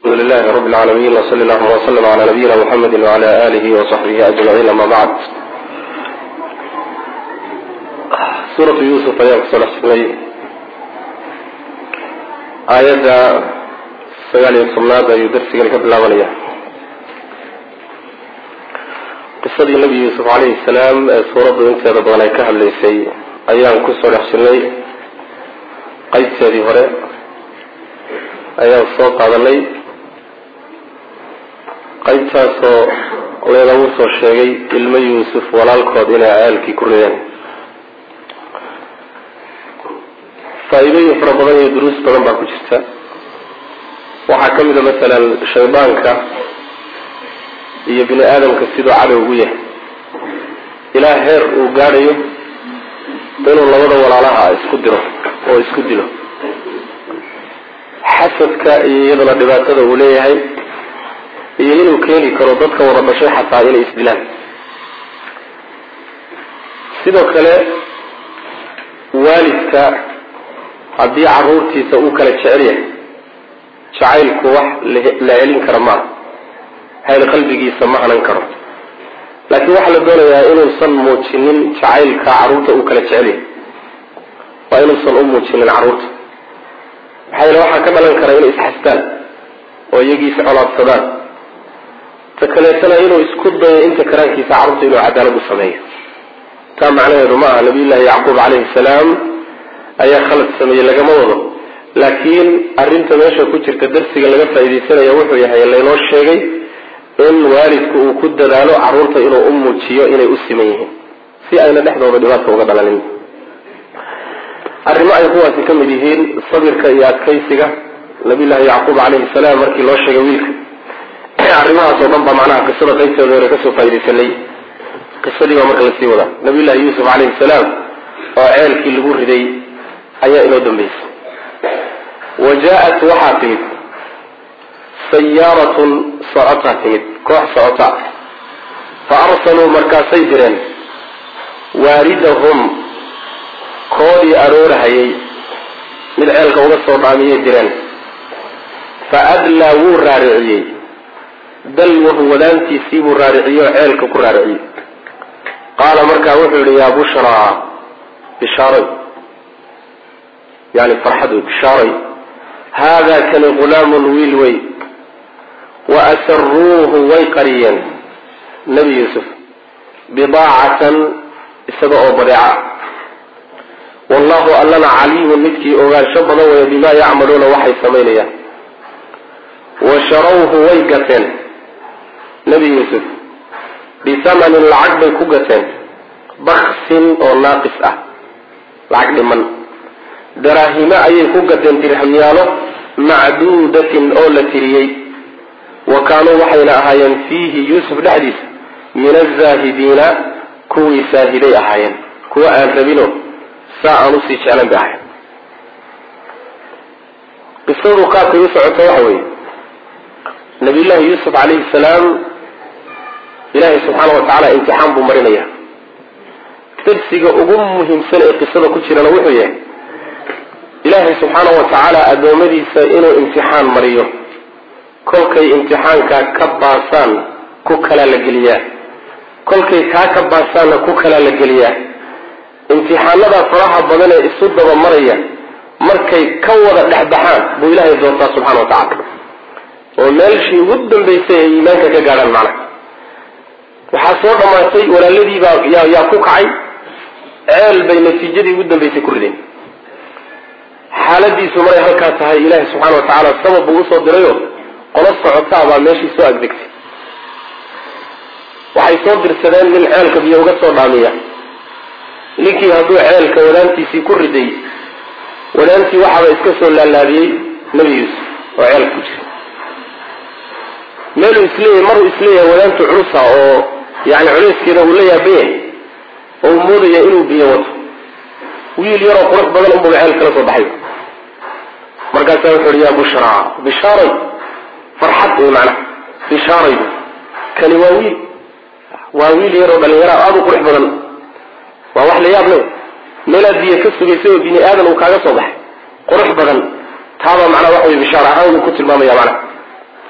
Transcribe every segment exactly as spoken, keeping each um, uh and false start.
الحمد لله رب العالمين وصلى الله وسلم على نبينا محمد وعلى آله وصحبه أجمعين. أما بعد، سورة يوسف أيام صلى الله آيات سجال الصلاة يدرس قبل الأولية قصة النبي يوسف عليه السلام. سورة أنت رضوانك كهل ليسي أيام كسر حسني قيد سيدي هراء أيام الصوت على الليل qaybtaasoo leelagu soo sheegay ilmo yuusuf walaalkood inay caalkii ku reeyeen. faa'iidooyin fara badan iyo duruus badan baa ku jirta. waxaa ka mid a masalan shaydaanka iyo bini aadamka sidoo cadow ugu yahay ilaa heer uu gaadhayo inuu labada walaalaha isku diro oo isku dilo. xasadka iyo iyadana dhibaatada uu leeyahay iyo inuu keeni karo dadka wada dhashay xataa inay isdilaan. sidoo kale waalidka haddii caruurtiisa uu kala jecel yahay jacaylku wax la celin kara maaha, hayl qalbigiisa ma hanan karo. laakiin waxaa la doonayaa inuusan muujinin jacaylka caruurta uu kala jecel yahay, waa inuusan u muujinin caruurta. maxaa yeele waxaa ka dhalan kara inay isxastaan oo iyagii iscolaadsadaan. takaleetana inuu isku dayo inta karaankiisa carruurta inuu cadaalad u sameeyo. taa macnaheedu ma aha nabiyullaahi yacquub calayhi salaam ayaa khalad sameeyey lagama wado, laakiin arrinta meesha ku jirta darsiga laga faa'iidaysanaya wuxuu yahay laynoo sheegay in waalidku uu ku dadaalo carruurta inuu u muujiyo inay u siman yihiin si ayna dhexdooda dhibaata uga dhalanin. arrimo ay kuwaasi ka mid yihiin sabirka iyo adkaysiga nabiyullaahi yacquub calayhi salaam markii loo sheegay wiilka. arrimahaas oo dhan baa macnaha qisada qaybteeda hore kasoo faaidaysanay. qisadii baa marka lasii wadaa. nabiyullaahi yuusuf calayhi salaam oo ceelkii lagu riday ayaa inoo dambeysay. wa jaa-at waxaa timid sayaaratun socotaa timid, koox socota. fa arsaluu markaasay direen waaridahum koodii aroorahayay mid ceelka uga soo dhaamiyay direen. fa adlaa wuu raariciyey dalwahu wadaantiisii buu raariciyo ceelka ku raariciyey. qaala markaa wuxuu yihi yaa bushraa bishaaray, yani farxad bishaaray, haadaa kani ghulaamun wiil wey. wa asaruuhu way qariyeen nebi yuusuf bidaacatan isaga oo badeeca. wallahu allana caliimun midkii ogaansho badan weya bimaa yacmaluuna waxay samaynayaan. wa sharawhu way gateen nebi yuusuf bisamanin lacag bay ku gateen baksin oo naaqis ah, lacag dhiman. daraahimo ayay ku gateen dirhamyaalo macduudatin oo la tiriyey. wa kaanuu waxayna ahaayeen fiihi yuusuf dhexdiisa min azaahidiina kuwii saahiday ahaayeen, kuwa aan rabino saa aan usii jeclan bay ahayen. qisadu qaabkay u socota waxa weeye nabiyullaahi yuusuf calayhi salaam ilaahay subxaana watacaala imtixaan buu marinaya. darsiga ugu muhiimsan ee qisada ku jirana wuxuu yahay ilaahay subxaana watacaala addoommadiisa inuu imtixaan mariyo. kolkay imtixaankaa ka baasaan ku kalaa la geliyaa, kolkay kaa ka baasaanna ku kalaa la geliyaa. imtixaanada faraha badan ee isu daba maraya markay ka wada dhexbaxaan buu ilaahay doontaa subxana watacaala oo meelshii ugu dambaysay ay iimaanka ka gaadhaan. macna waxaa soo dhammaatay walaaladiibaa yaa yaa ku kacay ceel bay natiijadii ugu dambaysay ku rideen. xaaladiisu maray halkaa tahay ilaahay subxaana watacaala sabab buu usoo dirayo qolo socotaa baa meeshii soo agdegtay. waxay soo dirsadeen nin ceelka biyo uga soo dhaamiya. ninkii hadduu ceelka wadaantiisii ku riday, wadaantii waxaaba iska soo laalaadiyey nebi yuusuf oo ceelka ku jira. meeluu isleeyahay maruu isleeyahay wadaantu culusa oo yani culayskeeda uu la yaaban yahay oo uu moodaya inuu biyo wato, wiil yaroo qurux badan unbuu ceel kala soo baxay. markaasaa wuxuu uhi yaa bushraa bishaaray, farxad wey macnaha bishaaray. kani waa wiil waa wiil yaroo dhalinyara aada u qurux badan, waa wax la yaab le. meelaad biyo ka sugaysay oo bini aadan uu kaaga soo baxay qurux badan, taaba macnaa waxa wey bishaar ahaan uu ku tilmaamaya macnaha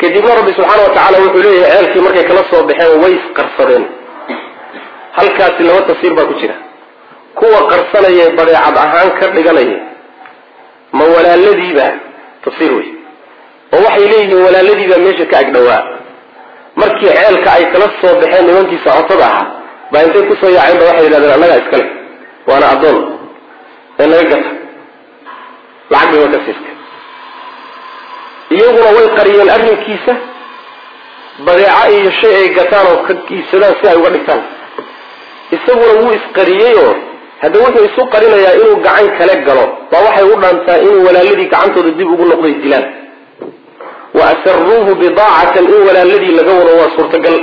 kadibna rabbi subxaana watacaala wuxuu leeyahay ceelkii markay kala soo baxeen way isqarsadeen. halkaasi laba tafsiir baa ku jira. kuwa qarsanaya badeecad ahaan ka dhiganaya ma walaaladiiba tafsiir wey oo waxay leeyihiin walaaladiiba meesha ka agdhawaa markii ceelka ay kala soo baxeen nimankii socotada ahaa baa intay kusoo yaaceenba waxay yidhahdeen annagaa iskale waana addoon ee naga gata lacag bay ka siistay. iyaguna way qariyeen arrinkiisa badeeca iyo shay ay gataan oo ka iibsadaan si ay uga dhigtaan. isaguna wuu isqariyey oo hadda wuxuu isu qarinayaa inuu gacan kale galo baa waxay u dhaantaa inuu walaaladii gacantooda dib ugu noqday dilaan. wa asarruuhu bidaacatan in walaaladii laga wado waa suurtagal.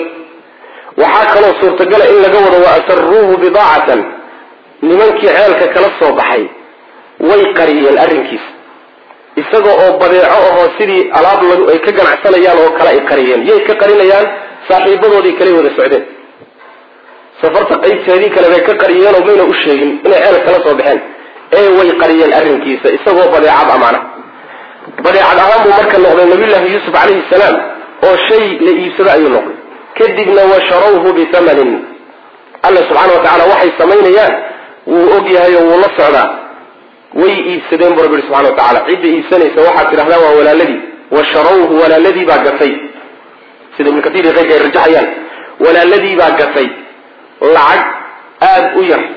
waxaa kaloo suurtagala in laga wado wa asarruuhu bidaacatan nimankii ceelka kala soo baxay way qariyeen arrinkiisa isaga oo badeeco ahoo sidii alaab ay ka ganacsanayaan oo kale ay qariyeen. yay ka qarinayaan? saaxiibadoodii kale wada socdeen safarta qaybteedii kale bay ka qariyeen oo mayna u sheegin inay ceel kala soo baxeen ee way qariyeen arrinkiisa isagoo badeecad amaana. badeecad ahaan buu marka noqday nabiyullaahi yuusuf calayhi salaam oo shay la iibsado ayuu noqday. kadibna washarawhu bithamanin. alla subxaana wa tacaala waxay samaynayaan wuu og yahay oo wuu la socdaa. way iibsadeen buu rabbi subxana wa tacaala. cidda iibsanaysa waxaad tidhahdaa waa walaaladii. washarawhu walaaladii baa gatay sida ibnu katiir iyo keyrka ay rajaxayaan. walaaladii baa gatay lacag aada u yar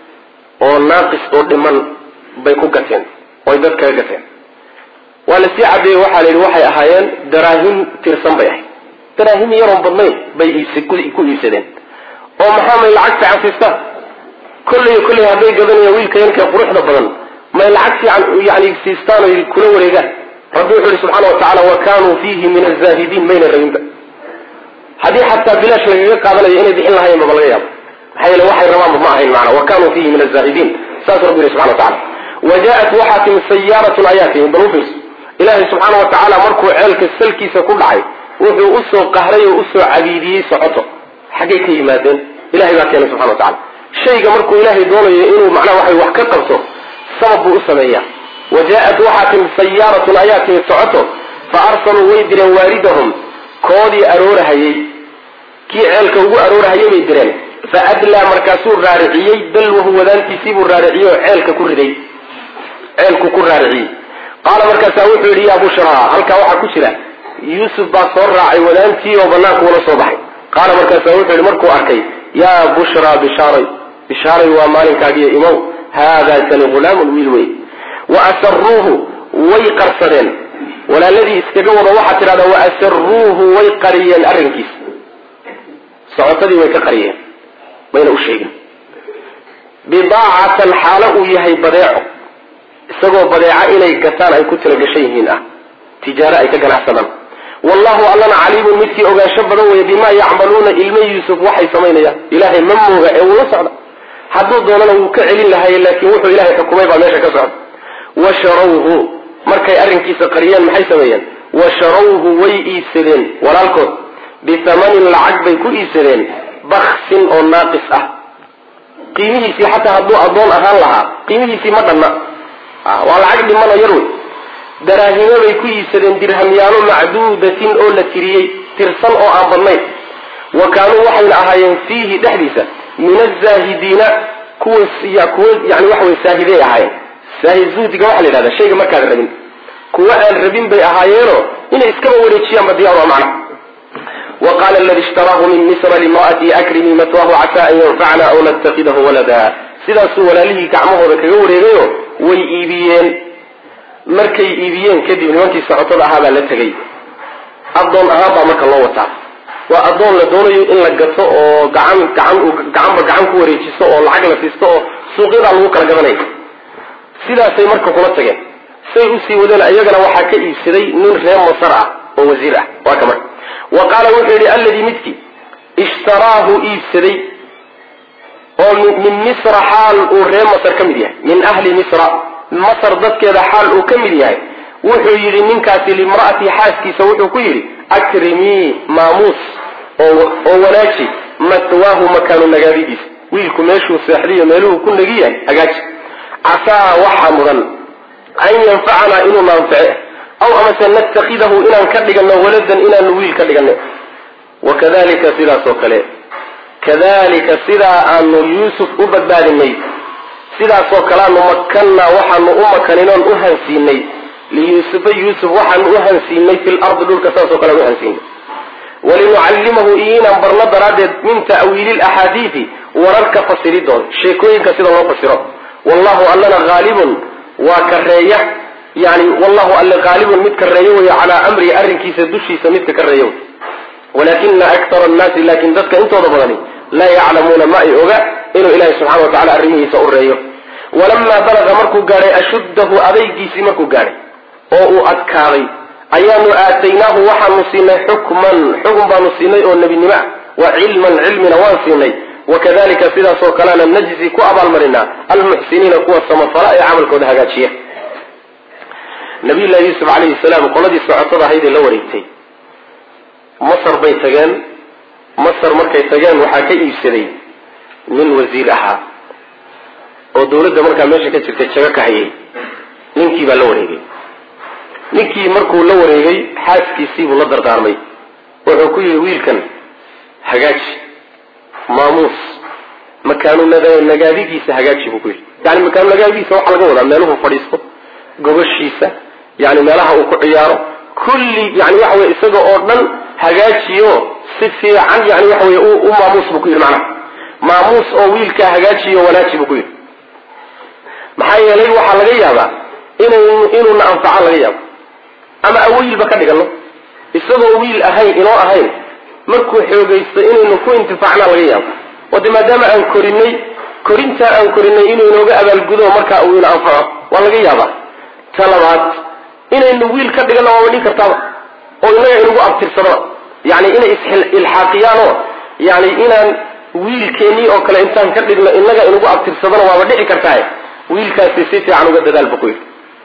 oo naaqis oo dhiman bay ku gateen oy dad kaga gateen. waa lasii cadeeyey waxaa la yidhi waxay ahaayeen daraahim tirsan bay ahayd. daraahim yaroon badnayn bay ku iibsadeen oo maxaa may lacag fiican siistaan. kolley kolley hadday gadanayaan wiilka yankee quruxda badan may lacag fiican yani siistaan oy kula wareegaan. rabbi wuxuu yihi subxaana wa tacaala wa kaanuu fiihi min azaahidiin mayna rabinba. haddii xataa bilaash lagaga qaadanayo inay bixin lahayen baba laga yaabo maxaa yeele waxay rabaanba ma ahayn macna wa kaanuu fiihi min azaahidiin saas rabbi yihi subxana wa tacala. waja-at waxaa timi sayaaratun ayaa timi balufis ilaahay subxaana wa tacaala markuu ceelka salkiisa ku dhacay wuxuu usoo qahray oo usoo cabiidiyey socoto. xaggay ka yimaadeen? ilahay baa keenay subxana wa tacala. shayga markuu ilaahay doonayo inuu macnaha waxay wax ka qabto sabab buu u sameeyaa. waja-at waxaa timi sayaaratun ayaa timi socoto fa arsaluu way direen waaridahum koodii aroorahayey kii ceelka ugu aroorahayay bay direen. fa adlaa markaasuu raariciyey dalwahu wadaantiisii buu raariciyey oo ceelka ku riday ceelku ku raariciyey. qaala markaasaa wuxuu yidhi yaa bushraa halkaa waxaa ku jira yuusuf baa soo raacay wadaantii oo banaanku ula soo baxay. qaala markaasaa wuxuu yidhi markuu arkay yaa bushraa bishaaray bishaaray waa maalinkaagiyo imow haadaa kani hulaamun wiil wey. wa asaruuhu way qarsadeen walaaladii iskaga wado waxaa tidhahdaa wa asaruuhu way qariyeen arrinkiisa. socotadii way ka qariyeen mayna u sheegin. bidaacatan xaalo uu yahay badeeco isagoo badeeca inay gataan ay ku talagashan yihiin ah tijaaro ay ka ganacsadaan. wallahu allana caliimun midkii ogaansho badan weeye bimaa yacmaluuna ilma yuusuf waxay samaynayaan. ilaahay ma mooga ee wuu la socda. hadduu doonana wuu ka celin lahaye laakiin wuxuu ilaahay xukumay baa meesha ka socda. washarawhu markay arrinkiisa qariyeen maxay sameeyeen? washarawhu way iibsadeen walaalkood bithamanin lacag bay ku iibsadeen baksin oo naaqis ah. qiimihiisii xataa hadduu addoon ahaan lahaa qiimihiisii ma dhanna. waa lacag dhiman oo yar wey. daraahimo bay ku iibsadeen dirhamyaalo macduudatin oo la tiriyey tirsan oo aan badnayn. wa kaanuu waxayna ahaayeen fiihi dhexdiisa min azaahidiina kuwa kuwa yani waxa wey saahiday ahaayeen. saahid zuhdiga waxaa la yidhahdaa shayga markaad rabin kuwa aan rabin bay ahaayeenoo inay iskaba wareejiyaanba diyaar waa macna. wa qaala aladi ishtaraahu min misra limra'atii akrimii matwaahu casaa an yanfacna aw nattakidahu walada. sidaasuu walaalihii gacmahooda kaga wareegayo way iibiyeen. markay iibiyeen kadib nimankii socotada ahaa baa la tegay. addoon ahaan baa marka loo wataa. waa addoon la doonayo in la gato oo gacan gacan gacanba gacan ku wareejiso oo lacag la siisto oo suuqyadaa lagu kala gadanaya. sidaasay marka kula tageen. say usii wadeen iyagana waxaa ka iibsaday nin reer masar ah oo wasiir ah. waa ka marka wa qaala wuxuu yidhi alladii midkii ishtaraahu iibsaday oo min misra xaal uu reer masar ka mid yahay min ahli misra masar dadkeeda xaal uu ka mid yahay wuxuu yidhi ninkaasi limra'atii xaaskiisa wuxuu ku yidhi akrimii maamuus oo wanaaji matwaahu makaanu nagaadidiisa. wiilku meeshuu seexdiyo meeluhu ku nagiyahay hagaaji. casaa waxaa mudan an yanfacanaa inuu naanfice aw amase nattakidahu inaan ka dhigano waladan inaan wiil ka dhigano wakadalika sidaas oo kale kadalika sidaa aanu yuusuf u badbaadinay sidaas oo kale aanu makanna waxaanu u makaninoon u hansiinay liyuusufa yuusuf waxaanu u hansiinay fil ardi dhulka saas oo kale u hansiinay walinucallimahu inaan barno daraaddeed min ta'wiili laxaadiidi wararka fasiridoon sheekooyinka sida loo fasiro wallahu allana haalibun waa kareeya yani wallahu alla haalibun mid kareeyo wey calaa amrihi arrinkiisa dushiisa midka kareeyo wey walakina aktar annaasi laakin dadka intooda badani laa yaclamuuna ma ay oga inuu ilaahay subxana wa tacala arrimihiisa u reeyo walamaa balaga markuu gaadhay ashuddahu adaygiisii markuu gaadhay oo uu adkaaday ayaanu aataynaahu waxaanu siinay xukman xukun baanu siinay oo nebinimo ah wa cilman cilmina waan siinay wakadalika sidaasoo kalena najzi ku abaalmarinaa almuxsiniina kuwa samafala ee camalkooda hagaajiya nabiyullahi yuusuf calayhi salaam qoladii socotada ahayd ee la wareegtay masar bay tageen masar markay tageen waxaa ka iibsaday nin wasiir ahaa oo dawladda markaa meesha ka jirtay jago ka hayay ninkii baa la wareegay ninkii markuu la wareegay xaaskiisiibuu la dardaarmay wuxuu ku yidhi wiilkan hagaaji maamuus makaanu nagaadigiisa hagaaji buu ku yidhi yani makaanu nagaadigiisa waxaa laga wadaa meeluhu fadhiisto gobashiisa yani meelaha uu ku ciyaaro kulli yani waxa weye isaga oo dhan hagaajiyo si fiican yani waxa weye u maamuus buu ku yidhi macnaha maamuus oo wiilkaa hagaajiyo wanaaji buu ku yidhi maxaa yeelay waxaa laga yaabaa inu inuuna anfaco laga yaabo ama awiilba ka dhigano isagoo wiil ahayn inoo ahayn markuu xoogaysto inaynu ku intifaacna laga yaabo wade maadaama aan korinay korintaa aan korinay inuu inooga abaalgudo markaa uu ina anfaco waa laga yaabaa ta labaad inaynu wiil ka dhigano waaba dhigi kartaaba oo inaga inugu abtirsadaba yani inay is-ilxaaqiyaan oo yani inaan wiilkeenii oo kale intaan ka dhigno inaga inugu abtirsadana waaba dhici kartaa wiilkaasi si fiican uga dadaal bu ku yidhi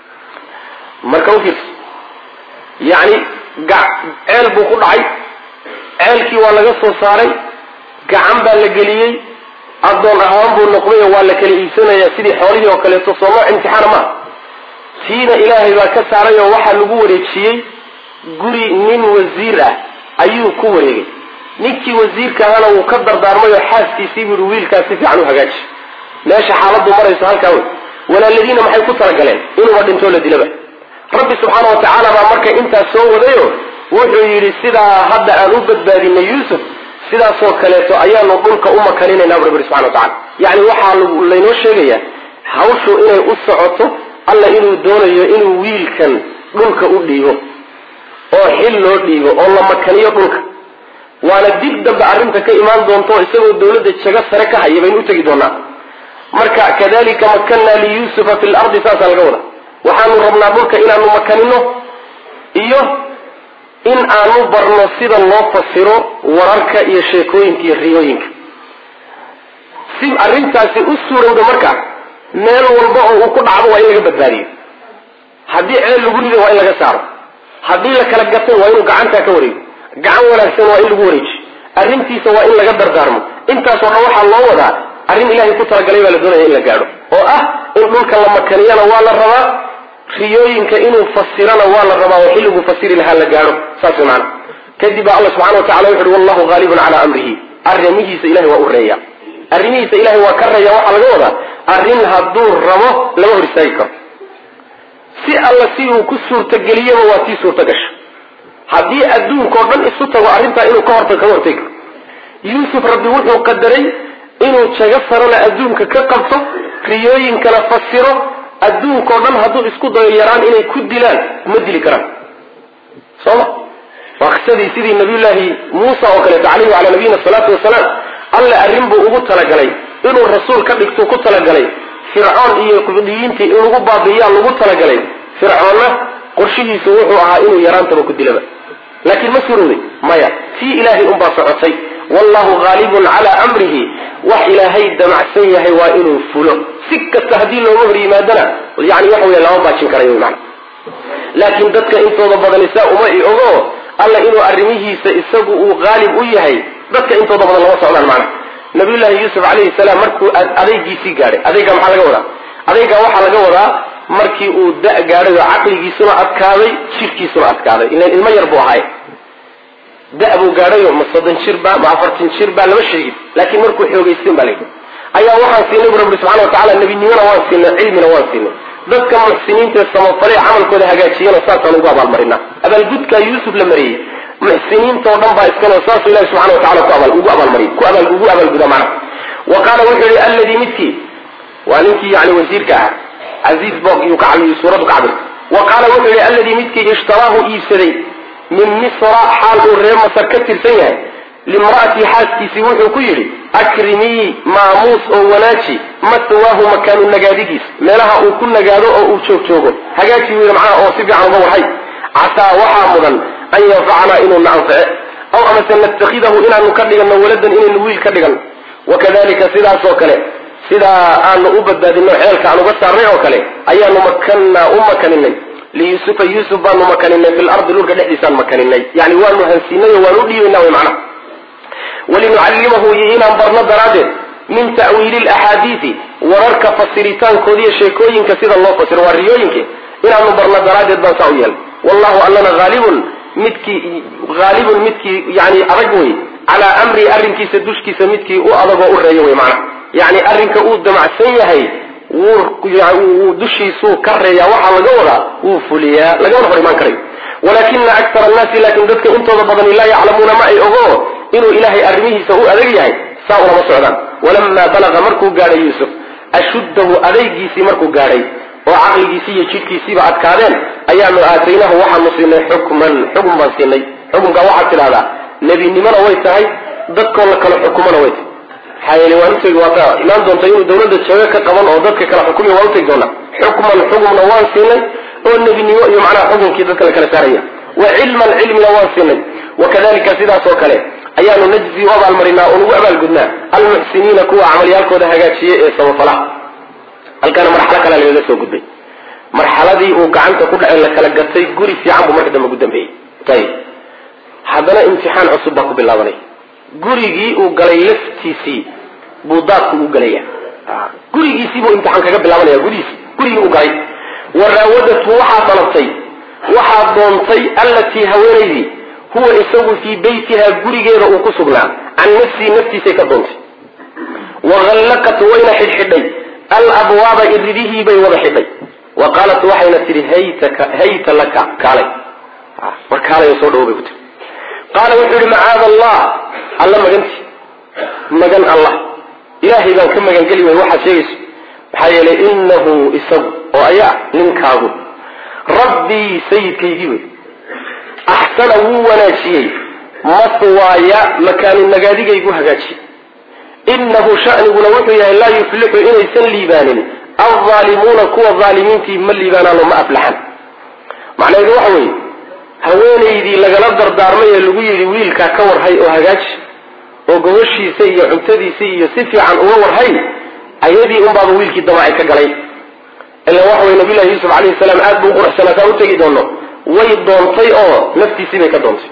marka ufiirsa yani ceel buu ku dhacay ceelkii waa laga soo saaray gacan baa la geliyey addoon ahaan buu noqdayo waa la kala iibsanaya sidii xoolihii oo kaleeto sooma imtixaana maaha tiina ilaahay baa ka saaray oo waxaa lagu wareejiyey guri nin wasiir ah ayuu ku wareegay ninkii wasiirka ahana wuu ka dardaarmay oo xaaskiisii buu wiilkaas si fiican u hagaaji meesha xaaladu marayso halkaa wey walaaladiina maxay ku talagaleen inuuba dhintoo la dilaba rabbi subxaana wa tacaala baa marka intaas soo wadayo wuxuu yidhi sidaa hadda aan u badbaadinay yuusuf sidaasoo kaleeto ayaanu dhulka u makaninayna bu rabbi subxana wa tacala yani waxaa laynoo sheegayaa hawshu inay u socoto alla inuu doonayo inuu wiilkan dhulka u dhiibo oo xil loo dhiibo oo la makaniyo dhulka waana dib dambe arrinta ka imaan doonto isagoo dawladda jago sare ka haya baynu u tegi doonaa marka kadalika makanna liyuusufa fi lardi saasaa laga wada waxaanu rabnaa dhulka inaanu makanino iyo in aanu barno sida loo fasiro wararka iyo sheekooyinka iyo riyooyinka si arrintaasi u suurowda marka meel walba oo uu ku dhacdo waa in laga badbaadiyo haddii ceel lagu rido waa in laga saaro haddii la kala gatay waa inuu gacantaa ka wareego gacan wanaagsan waa in lagu wareejiyo arrintiisa waa in laga dardaarmo intaasoo dhan waxaa loo wadaa arrin ilaahay ku talagalay baa la doonaya in la gaadho oo ah in dhulka la makaniyana waa la rabaa riyooyinka inuu fasirana waa la rabaa oo xilligu fasiri lahaa la gaadho saas way macana kadib baa alla subxana wa tacala wuxu uhi wallahu haalibun calaa amrihi arrimihiisa ilahay waa u reeya arrimihiisa ilahay waa ka reeya waxaa laga wadaa arrin hadduu rabo lama hor istaagi karo si alla si uu ku suurtageliyaba waa tii suurta gasha haddii adduunkao dhan isu tago arrintaa inuu ka horta kaga hortagi karo yuusuf rabbi wuxuu qadaray inuu jago sarana adduunka ka qabto riyooyinkana fasiro adduunkao dhan hadduu isku dayo yaraan inay ku dilaan ma dili karaan sooma waa qisadii sidii nabiyullaahi muusa oo kaleeto calayhi wacalaa nabiyina asalaatu wasalaam alle arrin buu ugu talagalay inuu rasuul ka dhigtuu ku talagalay fircoon iyo qibdiyiintii in lagu baabi'iyaa lagu talagalay fircoonna qorshihiisu wuxuu ahaa inuu yaraantaba ku dilaba laakiin ma surowday maya tii ilaahay unbaa socotay wallahu haalibun calaa amrihi wax ilaahay damacsan yahay waa inuu fulo si kasta haddii looga hor yimaadana yani waxa wey lama baajin karayo mana laakiin dadka intooda badan isaa uma i ogo alla inuu arrimihiisa isagu uu haalib u yahay dadka intooda badan lama socdaan macna nabiyullaahi yuusuf calayhi salaam markuu adaygiisii gaadhay adayga maxaa laga wadaa adayga waxaa laga wadaa markii uu da gaadhay aqligiisuna adkaaday jirkiisuna adkaaday in ilmo yar buu ahay da buu gaadhay ma soddon jir ba ma afartan jir ba lama sheegin laakiin markuu xoogaysteen baa leeyahay ayaa waxaan siinay rabbi subhanahu wa ta'ala nabinimada waan siinay cilmina waan siinay dadka muxsiniinta samafalay amalkooda hagaajiyana saasaan ugu abaalmarinaa abaalgudka yuusuf la mariyay muxsiniinta oo dhan baa iskala saas ilaahay subhanahu wa ta'ala ku abaal ugu abaalmariyay ku abaal ugu abaalguda macna wa qala wuxuu alladhi midki walinki yani wasiirka aziz bog yu kacbi suuradu kacbi wa qala wuxuu alladhi midki ishtarahu iibsaday min misra xaal uu reer masar ka tirsan yahay limraati xaaskiisi wuxuu ku yidhi akrimii maamuus oo wanaaji maswaahu makaanu nagaadigiis meelaha uu ku nagaado oo uu joog joogo hagaaji wiil macnaha oo si fiican uga warhay casaa waxaa mudan an yanfacana inuu na anface aw amase natakhidahu inaanu ka dhigano waladan inaynu wiil ka dhigan wakadalika sidaas oo kale sidaa aanu u badbaadino xeelka aan uga saarnay oo kale ayaanu makanaa u makaninay liyusufa yusuf baanu makaninay fi lardi dhulka dhexdiisaan makaninay yani waanu hansiinay oo waanu udhiibaynaa way macnaha walinucallimahu iyo inaan barno daraaddeed min ta'wiili laxaadiisi wararka fasiritaankoodi iyo sheekooyinka sida loo fasiro waa riyooyinka inaanu barno daraaddeed baan saa u yeelay wallahu allana haalibun midkii haalibun midkii yani adag wey calaa amri arrinkiisa dushkiisa midkii u adagoo u reeyo wey macnaha yani arrinka uu damacsan yahay wuu dushiisuu ka reeyaa waxaa laga wadaa wuu fuliyaa lagama hor imaan karayo walakina aktar annaasi laakin dadka intooda badani laa yaclamuuna ma ay ogo inuu ilaahay arrimihiisa u adag yahay saa ulama socdaan walamaa balaga markuu gaadhay yuusuf ashuddahu adaygiisii markuu gaadhay oo caqligiisii iyo jidhkiisiiba adkaadeen ayaanu aataynahu waxaanu siinay xukman xukun baan siinay xukunkaa waxaad tidhahdaa nebinimona way tahay dadkoo la kala xukumona way tahay maxaa yeele waan utegi waata imaan doonta inuu dawladda jooga ka qaban oo dadka kala xukumi waan utegi doonaa xukman xukumna waan siinay oo nebinimo iyo macnaha xukunkii dadka la kala saaraya wa cilman cilmina waan siinay wakadalika sidaas oo kale ayaanu najzi u abaalmarinaa oo nagu abaalgudnaa almuxsiniina kuwa camalyaalkooda hagaajiye ee samafalaha halkaana marxalo kale lagaga soo gudbay marxaladii uu gacanta ku dhacay la kala gatay guri fiican buu marka dambe ugu dambeeyey ayib haddana imtixaan cusub baa ku bilaabanaya gurigii uu galay laftiisii buu daadku u galaya gurigiisii buu imtixaan kaga bilaabanaya gudihiisii gurigii uu galay waraawadatu waxaa dalabtay waxaa doontay allatii haweenaydii huwa isagu fii baytiha gurigeeda uu ku sugnaa can nafsii naftiisay ka doontay wahallaqat wayna xidhxidhay alabwaaba iridihii bay wada xidhay wa qaalat waxayna tihi haytaka hayta laka kaalay war kaalay soo dhawo bay ku tiri qaala wuxuu yihi macaada allah alla maganti magan allah ilaahay baan ka magangeli way waxaad sheegayso maxaa yeelay inahu isagu oo ayaa ninkaagu rabbii sayidkaygii wey axsana wuu wanaajiyey maswaaya makaanu nagaadigaygu hagaajiyey inahu sha'niguna wuxuu yahay laa yuflixu inaysan liibaanin alzaalimuuna kuwa zaalimiintii ma liibaanaano ma aflaxan macnaheedu waxa weeye haweenaydii lagala dardaarmay ee lagu yidhi wiilkaa ka warhay oo hagaaji oo gobashiisa iyo cuntadiisa iyo si fiican uga warhay ayadii unbaaba wiilkii damacay ka galay ila waxa weye nabiyullahi yuusuf calayhi salaam aad buu uquruxsanaa saa u tegi doono way doontay oo naftiisii bay ka doontay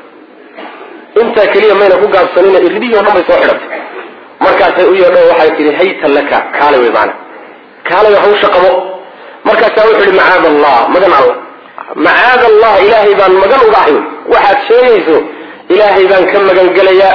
intaa keliya mayna ku gaabsanina iridihii o dhan bay soo xidhatay markaasay u yeedho waxay tihi hayta laka kaalay wey maana kaalay hawsha qabo markaasaa wuxuu ihi macaada allah magan allah macaada allah ilaahay baan magan uga ahay waxaad sheegayso ilaahay baan ka magan gelayaa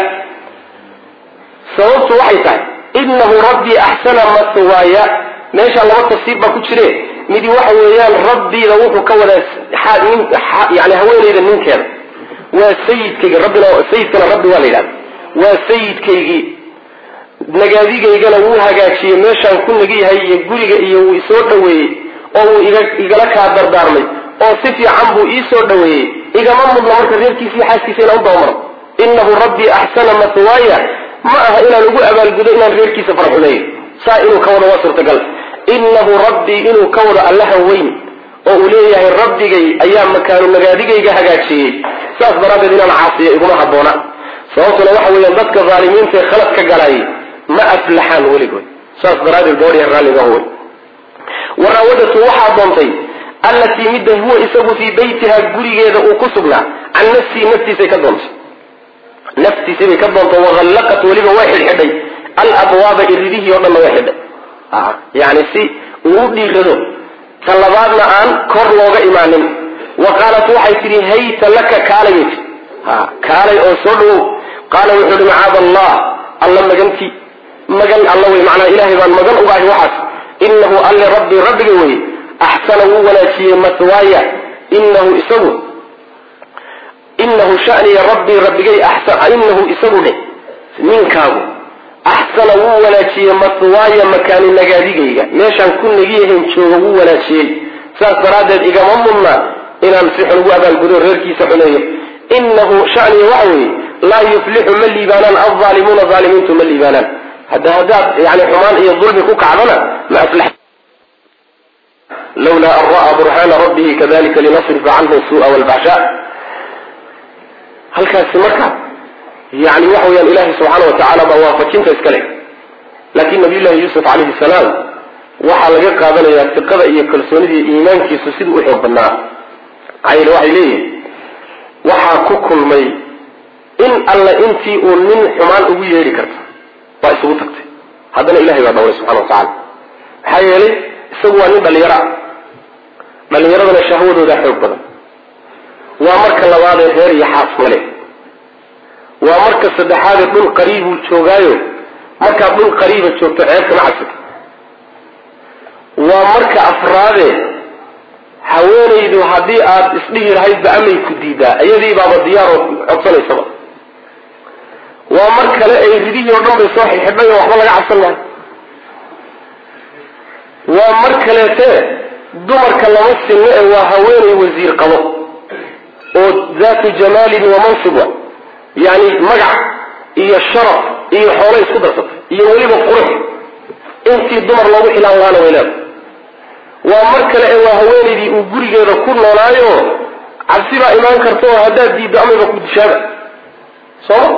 sababtu waxay tahay inahu rabbii axsana maswaaya meesha laba tafsiir baa ku jire midi waxa weeyaan rabbiida wuxuu ka wadaa yani haweenayda ninkeeda waa sayidkayga rabbina sayidkana rabbi waa la yidhahda waa sayidkaygii nagaadigaygana wuu hagaajiyey meeshaan ku nagi yahay iyo guriga iyo wuu isoo dhaweeyey oo wuu igala kaa dardaarmay oo si fiican buu iisoo dhaweeyey igama mudna marka reerkiisii xaaskiisa inaan u dabamaro inahu rabbii axsana maswaaya ma aha inaan ugu abaalgudo inaan reerkiisa farxumeeyo saa inuu ka wado waa suurtagal inahu rabbii inuu ka wado allaha weyn oo uu leeyahay rabbigay ayaa makaanu nagaadigayga hagaajiyey saas daraaddeed inaan caasiyo iguma habboona sababtuna waxa weeyaan dadka dhaalimiinta ee khalad ka galay ma aflaxaan weligood saas daraaddeed gabadhiya raalliga wey waraawadatu waxaa doontay allatii midda huwa isagu fii baytiha gurigeeda uu ku sugnaa can nafsii naftiisay ka doontay naftiisay bay ka doontay wahallaqat weliba way xidhxidhay alabwaaba iridihii o dhanna way xidhay yani si uu u dhiirado talabaadna aan kor looga imaanin waqaalat waxay tidhi hayta laka kaalayt ha kaalay oo soo dhow qaala wuxuu yidhi macaada allah alla maganti magan alla wey macnaa ilaahay baan magan uga ahi waxaas inahu alle rabbi rabbiga wey axsana wuu wanaajiyey matwaaya inahu isagu inahu shaniya rabbii rabbigay axsan inahu isagu dheh ninkaagu axsana wuu wanaajiyey matwaaya makaani nagaadigayga meeshaan ku nagiyahayn jooga wuu wanaajiyey saas daraaddeed igama mudna inaan si xun ugu abaalgudo reerkiisa xuneeyo inahu shaniya waxa weeye laa yuflixu ma liibaanaan alzaalimuuna zaalimiintu ma liibaanaan hadda haddaad yani xumaan iyo dulmi ku kacdana ma aflax lawlaa an ra'aa burhaana rabbihi kadalika linasrifa canhu suu'a walbaxshaa halkaasi marka yani waxa weyaan ilaahay subxaana watacaala baa waafajinta iska leh laakiin nabiyullahi yuusuf calayhi salaam waxaa laga qaadanayaa fiqada iyo kalsoonidii iimaankiisu sidii u xoog badnaa maxaa waxay leeyihin waxaa ku kulmay in alla intii uu nin xumaan ugu yeedhi karta waa isugu tagtay haddana ilahay baa dhawray subxana watacala maxaa yeelay isagu waa nin dhallinyaro ah dhallinyaradana shahwadooda xoog badan waa marka labaadee reer iyo xaas male waa marka saddexaadee dhul qariibuu joogaayo markaad dhul qariiba joogto ceebkama cabsata waa marka afraadee haweenaydu haddii aad isdhihi lahaydba amay ku diidaa iyadii baaba diyaaroo codsanaysaba waa mar kale ay ridihii oo dhan bay soo xidhay oo waxba laga cabsan lahay waa mar kaleete dumarka lama sinno ee waa haweenay wasiir qabo oo daatu jamaalin wa mansib yani magac iyo sharaf iyo xoolo isku darsatay iyo weliba qurux intii dumar loogu xilaan lahaana way leedahay waa mar kale ee waa haweenaydii uu gurigeeda ku noolaayo cabsi baa imaan karta oo haddaad diiddo amayba ku dishaaba sooma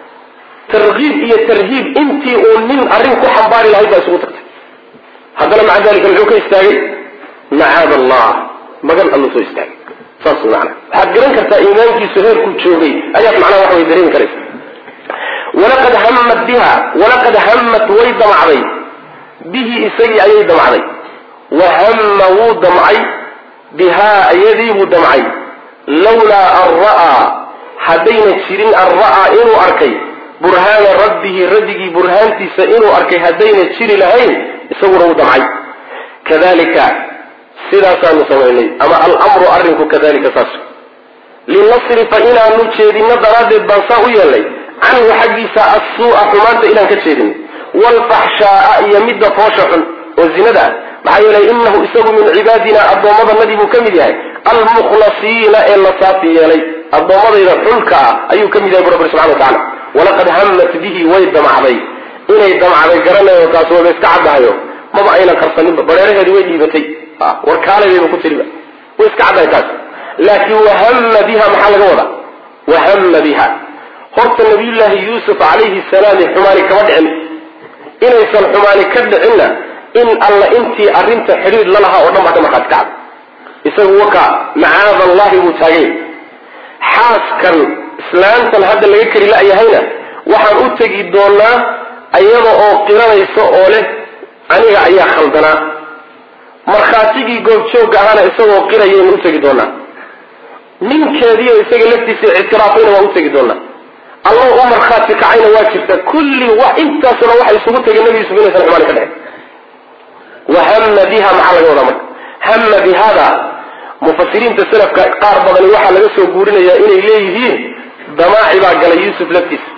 tarkiib iyo tarhiib intii uu nin arrin ku xambaari lahayd baa isugu tagtay haddana maca dalika muxuu ka istaagay macaad allah magan alluu soo istaagay saas macna waxaad garan kartaa iimaankiisu heerkuu joogay ayaad macnaha wax way dareemi karaysa walaqad hammat biha walaqad hammat way damacday bihi isagii ayay damacday wahama wuu damcay bihaa iyadii buu damcay lawlaa an ra'aa haddayna jirin an ra'aa inuu arkay burhaana rabbihi rabbigii burhaantiisa inuu arkay haddayna jiri lahayn isaguna wuu damcay kadalika sidaasaanu samaynay ama alamru arrinku kadalika saas linasrifa inaanu jeedinno daraaddeed baan saa u yeelnay canhu xaggiisa assuu'a xumaanta inaan ka jeedin waalfaxshaaa iyo midda foosha xun oo zinada ah maxaa yeelay inahu isagu min cibaadina addoommadanadii buu ka mid yahay almukhlasiina ee la saafi yeelay addoommadayda xulka ah ayuu ka mid yahay bu rabbi subxana watacala walaqad hammat bihi way damacday inay damacday garanayo taas waba iska caddahayo maba aynan qarsaninba bareeraheedii way dhiibatay warkaalaybayba ku tiriba way iska caddahay taas laakiin wahama biha maxaa laga wadaa wahama biha horta nabiyullaahi yuusuf calayhi salaam xumaani kama dhicin inaysan xumaani ka dhicinna in alla intii arrinta xidhiir la lahaa oo dhan baa ka markhaati kacda isagu waka macaada allahi buu taagay xaaskan islaantan hadda laga kari la-yahayna waxaan u tegi doonaa iyada oo qiranaysa oo leh aniga ayaa khaldanaa markhaatigii goobjoogga ahaana isagoo qirayaynu u tegi doonaa ninkeediiyo isaga laftiisa ictiraafayna waan u tegi doonaa allah u markhaati kacayna waa jirta kulli wax intaasuna waxa isugu tegay nabi yuusuf inaysan xumaani ka dhicin wahama biha maxaa laga wadaa marka hama bihada mufasiriinta salafka qaar badani waxaa laga soo guurinayaa inay leeyihiin damaaci baa galay yuusuf laftiisa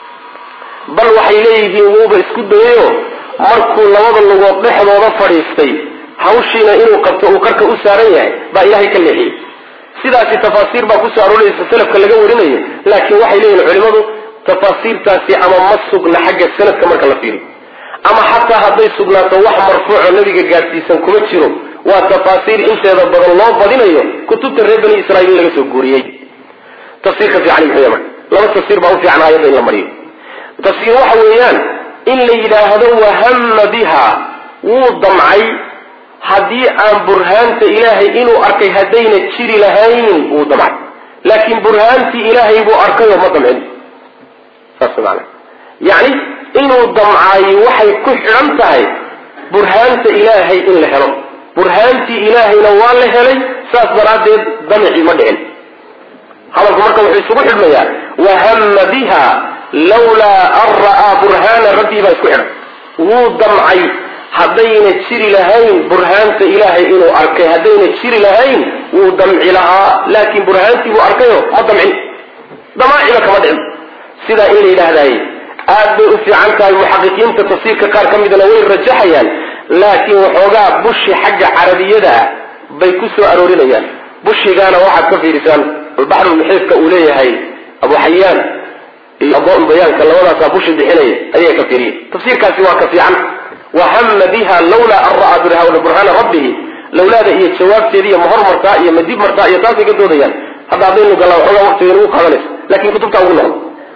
bal waxay leeyihiin wuuba isku dayayo markuu labada lugood dhexdooda fadhiistay hawshiina inuu qabto uu qarka u saaran yahay baa ilaahay ka leexiyey sidaasi tafaasiir baa kusoo arooraysa salafka laga warinayo laakiin waxay leeyihin culimadu tafaasiirtaasi ama ma sugna xagga sanadka marka la fiiriyo ama xataa hadday sugnaato wax marfuuco nabiga gaadhsiisan kuma jiro waa tafaasiir inteeda badan loo badinayo kutubta reer bani israiil laga soo guuriyey tafsiirka fiican muxuu marka laba tafsiir baa u fiican aayadda in la mariyo tafsiir waxa weeyaan in la yidhaahdo wahama biha wuu damcay haddii aan burhaanta ilaahay inuu arkay haddayna jiri lahayn wuu damcay laakiin burhaantii ilaahay buu arkayoo ma damcin saas maana yacni inuu damcaayo waxay ku xidhan tahay burhaanta ilaahay in la helo برهانتي إلهي نوال لهلي ساس برادد دمعي مدعن هذا المركب يسوق المياه وهم بها لولا أن رأى برهان ربي بسكعر ودمعي هدين تشيري لهين برهانت إلهي إنه أركي هدين تشيري لهين ودمعي لها لكن برهانتي وأركيه ما دمعي دمعي لك مدعن سيدا إلي لهذا أدو في عنك المحققين تتصير كقار كم دنوين رجحيا لكن وحوغا بشي حق عربية ده بيكسو أرورين يعني بشي كان واحد كفي رسال البحر المحيط كأوليه هاي أبو حيان أضوء بيان كان لولا بشي دحيني أي كفيرين تفسير كاسوا كفي عنه وهم بها لولا أن رأى برهان ربه لولا ده إيه شواب سيرية مهر مرتائية مديب مرتائية تاسي قدو ديان هذا عبدين قال له حوغا وقت ينوك خالص لكن كتبت أقول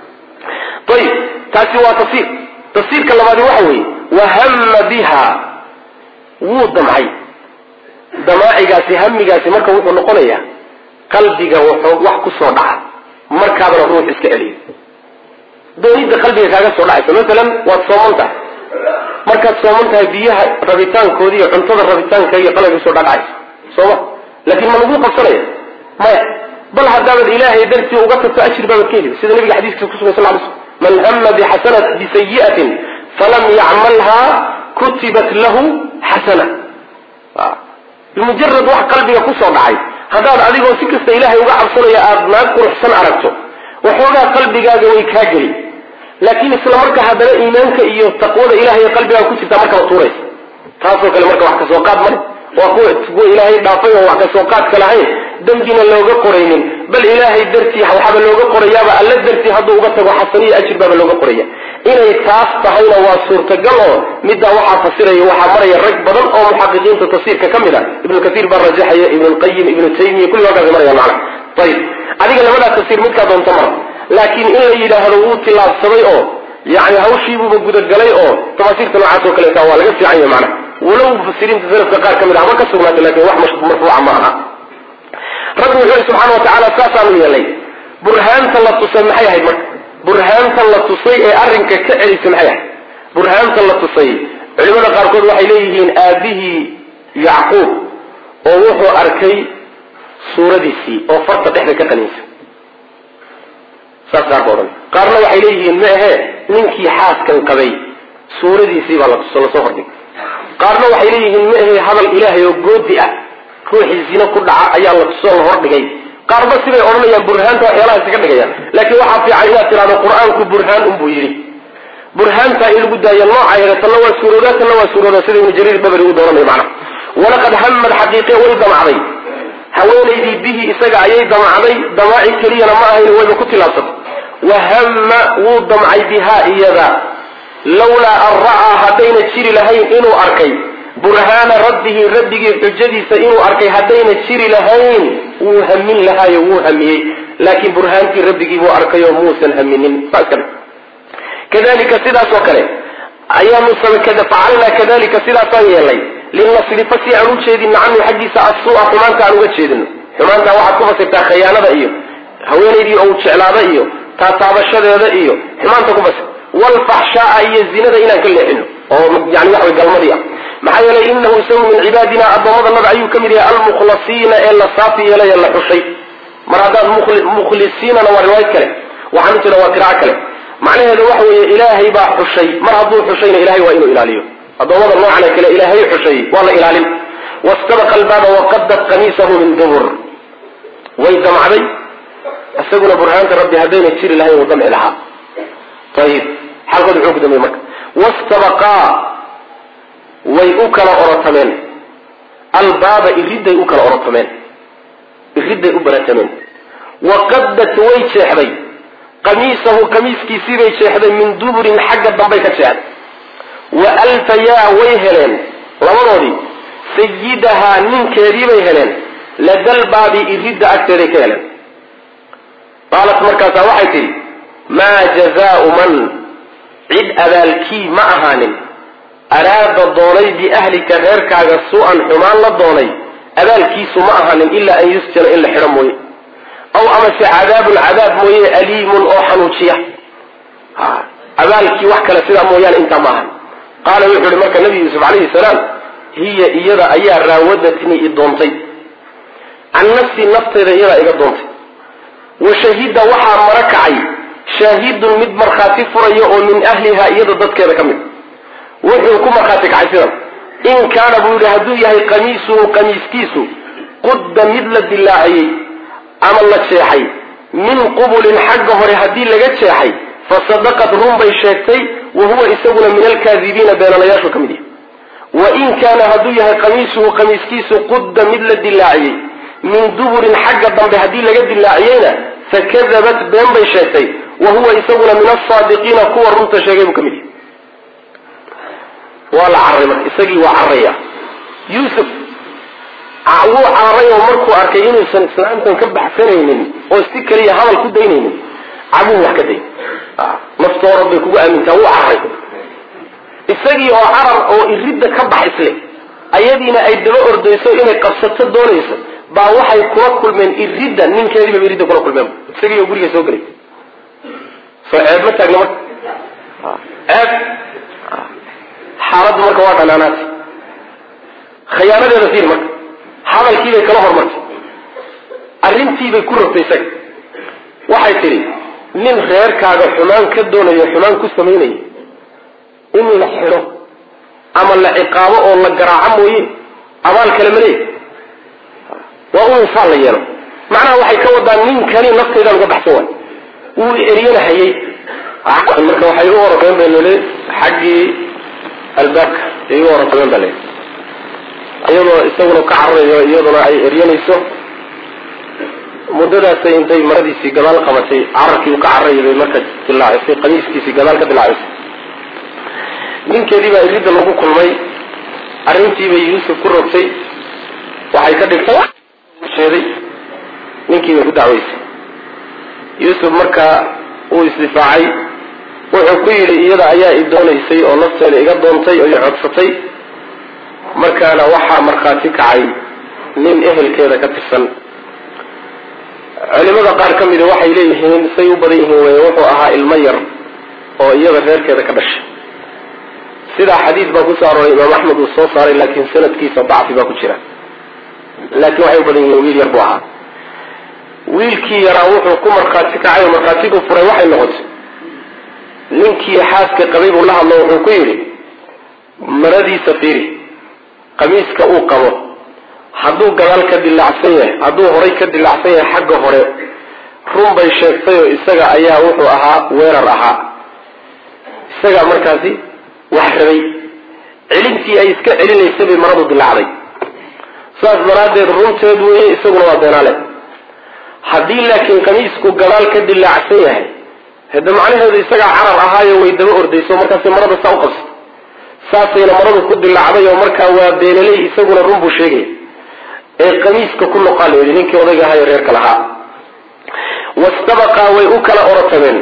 طيب تاسوا تفسير تفسير كلمة دي وحوي وهم بها wuu damcay damaacigaasi hamigaasi marka wuxuu noqonayaa qalbiga wuxuu wax ku soo dhaca markaaba ruux iska celiyo doonida qalbiga kaaga soo dhacaysa mesela waad soomantahay markaad soomantahay biyaha rabitaankoodii iyo cuntada rabitaanka iyo qalbiga soo dhacaysa sooma laakiin ma lagu qabsanaya maya bal haddaad ilaahay dartii uga tagto ajir baad ka heli sida nabiga xadiiskiisa ku sugan sallallahu alayhi wasallam man hamma bi hasanat bi sayyi'atin falam ya'malha kutibat lahu حسنة آه. بمجرد واحد قلبي يقصر معي هذا أديك وسكست إلهي وقع بصري أبناك ورحسن عرفته وحونا قلبي قاعد ويكاجري لكن إسلامك هذا إيمانك إيه تقوى إلهي قلبي وكنت تمرك وطوريس تاسو كلمرك وحكا سوقات من وقوة تقول إلهي دافعه وحكا سوقات كلاهين دمجنا اللوغة قرينين بل إلهي درتي وحب اللوغة قرية بألا درتي هذا وقتك وحسنية أجر باب اللوغة قرية inay taas tahayna waa suurtagal oo midda waxa fasiraya waxa maraya rag badan oo muhaqiqiinta tafsiirka kamida ibn kathir bar rajaxaya ibn qayyim ibn taymiyyah kullu wada maraya macna tayib adiga labada tafsiir midka doonto mar laakiin in la yiraahdo uu tilaabsaday oo yaani hawshii buu gudad galay oo tafsiirka noocaas oo kale ka waa laga fiican yahay macna walow fasiriinta salafka qaar kamida ama ka sugnaatay laakiin wax marfuuca ma aha rabbi subhanahu wa ta'ala saasan yeelay burhaanta la tusamaxay ahayd marka برهان الله تصي أرنك كأري سمعيه برهان الله تصي علمنا قاركود وحيليهن آبه يعقوب ووحو أركي سورة دي سي أو فرطة تحدى كقنيس ساس قاركود قارنا وحيليهن معها منكي حاس كان قبي سورة دي سي والله تصلى صفر دي قارنا وحيليهن معها هذا الإله يقود دي كوح الزينة كل عيا الله تصلى صفر دي قار بس بي أورنيا برهان وحيالها سكدغيا لكن waxa fi ayat tirada quraanku burhaan um buu yiri burhaanta il gudaya nooca ay talawa suurada talawa suurada sida ibn jarir babari uu dooranay macna wala qad hammad haqiqi way damacday haweenaydii bihi isaga ayay damacday damaaci kaliya ma ahayn way ku tilaabsad wa hamma uu damcay biha iyada lawla arraa hadayna jiri lahayn inuu arkay برهان ربه ربه حجدي سئنو أركي هدين تشيري لهين وهمين لها يوهمي لكن برهان في ربه وأركي وموسى همين فأكر كذلك سيدا سوكري أيام السنة كذا فعلنا كذلك سيدا صاني لي للنصر فسي عنو تشيدين عنو حديث السوء حمان كعنو تشيدين حمان كعنو حكوفة سبتا خيانة بأيو هوين دي أو تشعلا بأيو تاتعب الشر بأيو حمان تكوفة والفحشاء أي الزينة إلى كل حنو يعني يحوي قلمضية محايا إنه يسوي من عبادنا أبوض الله أيو كميريا المخلصين إلا صافي إلا يلا حشي مرادات مخلصين نوى رواية كله وحمد نوى كراع كله معنى هذا وحوي إلهي با حشي مرادو حشين إلهي وإنه إلاليه أبوض الله على كله إلهي حشي والله إلالي واستبق الباب وقدت قميصه من دبر ويدم علي أستقنا برهانك ربي هدين تشير إلهي ودمع لها طيب حلقة العوق دمي مكة واستبقا ويؤكل أرطمين الباب إغيد يؤكل أرطمين إغيد أبرتمين وقدت ويتشحبي قميصه قميص كيسير يتشحبي من دبر حق الضبيك تشحب وألف يا ويهلين رمضي سيدها من كريم يهلين لدى الباب إغيد أكثر كهلين قالت مركزة وحيتي ما جزاء من عد أبالكي معهان أراد الضوني بأهلك غيرك على سوءا حمان للضوني أبالكي سمعهان إلا أن يسجن إلا حرموي أو أمس عذاب العذاب موي أليم أو حنوشية أبالكي وحكى لسيدة مويان انت معهن قال ويحول مركة النبي يوسف عليه السلام hiya iyada ayaa raawadatni idoontay can nafsi naftayda iyada iga doontay washahida waxaa mara kacay shaahidun mid markhaati furaya oo min ahliha iyada dadkeeda ka mid wuxuu ku markhaati kacay sidan in kaana buu yidhi hadduu yahay qamiisuhu qamiiskiisu qudda mid la dilaaciyey ama la jeexay min qubulin xagga hore haddii laga jeexay fasadaqad run bay sheegtay wa huwa isaguna min alkaadibiina beenalayaashu ka mid yahay wain kaana hadduu yahay qamiisuhu qamiiskiisu qudda mid la dilaaciyey min duburin xagga dambe haddii laga dilaaciyeyna fakadabat been bay sheegtay wa huwa isaguna min asaadiqiina kuwa runta sheegay buu ka mid yahay waa la carray marka isagii waa carraya yuusuf wuu carray oo markuu arkay inuusan islaamtan ka baxsanaynin oo si keliya hadal ku daynaynin cabuhu wax ka day naftoorad bay kugu aamintaa wuu carray isagii oo carar oo iridda ka baxisle ayadiina ay daba ordayso inay qabsato doonayso baa waxay kula kulmeen iridda ninkeediiba iridda kula kulmeen isagii oo guriga soo gelay soo ceeb ma taagna marka ceeb xaaladdu marka waa dhanaanaatay khiyaanadeeda fiir marka hadalkiibay kala hormartay arrintiibay ku rogtay isaga waxay tidhi nin reerkaaga xumaan ka doonayo xumaan ku samaynayo in la xidho ama la ciqaabo oo la garaaco mooye abaal kale maleey waa u insaan la yeelo macnaha waxay ka wadaan ninkani nafteydaan uga baxsan waay wuu eryana hayay marka waxay u orogeen bay lole xaggii albaabka ay u orogeen baa le iyadoo isaguna ka cararayo iyaduna ay eryanayso muddadaasay intay maradiisii gadaal qabatay cararkii u ka cararayay bay marka dilaacisay qamiiskiisii gadaal ka dilaacisay ninkeedii baa iridda lagu kulmay arrintiibay yuusuf ku rogtay waxay ka dhigtay sheeday ninkii bay ku dacwaysay yuusuf markaa uu isdifaacay wuxuu ku yidhi iyada ayaa i doonaysay oo nafteeda iga doontay oo i codsatay markaana waxaa markhaati kacay nin ehelkeeda ka tirsan culimada qaar ka mida waxay leeyihiin say u badan yihiin wey wuxuu ahaa ilmo yar oo iyada reerkeeda ka dhashay sidaa xadiid baa ku soo arooray imaam axmed uu soo saaray laakiin sanadkiisa dacfi baa ku jira laakiin waxay u badan yihiin wiil yar buu ahaa wiilkii yaraa wuxuu ku markhaati kacay oo markhaatigu furay waxay noqotay ninkii xaaska qabay buu la hadlo wuxuu ku yidhi maradiisa fiiri qamiiska uu qabo hadduu gadaal ka dilaacsan yahay hadduu horay ka dilaacsan yahay xagga hore run bay sheegtay oo isaga ayaa wuxuu ahaa weerar ahaa isagaa markaasi wax rabay celintii ay iska celinaysay bay maradu dilaacday saas daraaddeed runteed weeye isaguna waa beenaale haddii laakiin qamiisku gadaal ka dilaacsan yahay hada macnaheedu isagaa carar ahaayo way daba ordayso markaasay marada saa u qabsatay saasayna maradu ku dilaacday oo markaa waa beenaley isaguna run buu sheegaya ee qamiiska ku noqaa la yidhi ninkii odayga ahayo reerka lahaa wastabaqaa way u kala orotameen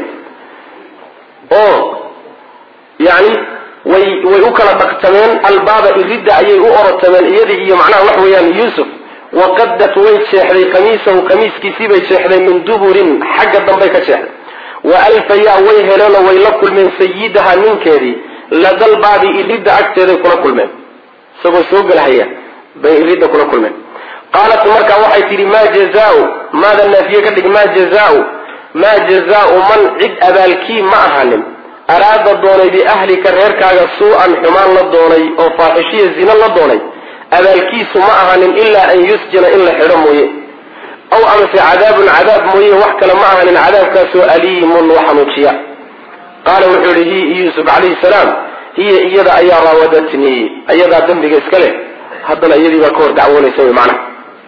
oo yani way way u kala dhaqtameen albaaba iridda ayay u orotameen iyadii iyo macnaha wax weeyaan yuusuf waqadat way jeexday qamiisahu qamiiskiisii bay jeexday min duburin xagga dambay ka jeexday wa alfayaa way heleenoo way la kulmeen sayidaha ninkeedii ladalbaabi iridda agteeday kula kulmeen isagoo soo gelahaya bay iridda kula kulmeen qaalat markaa waxay tidhi maa jazaau maada naafiye ka dhig maa jazaau maa jazaau man cid abaalkii ma ahanin araada doonay biahlika reerkaaga suu-an xumaan la doonay oo faaxishiya zina la doonay abaalkiisu ma ahanin ilaa an yusjina in la xidho mooye aw amase cadaabun cadaab mooye wax kale ma ahanin cadaabkaasoo aliimun waxanuujiya qaala wuxuu yihi hi yuusuf calayhi salaam hiya iyada ayaa raawadatnii iyadaa dambiga iska leh haddana iyadii baa ka hor dacwoonaysa wy macnaha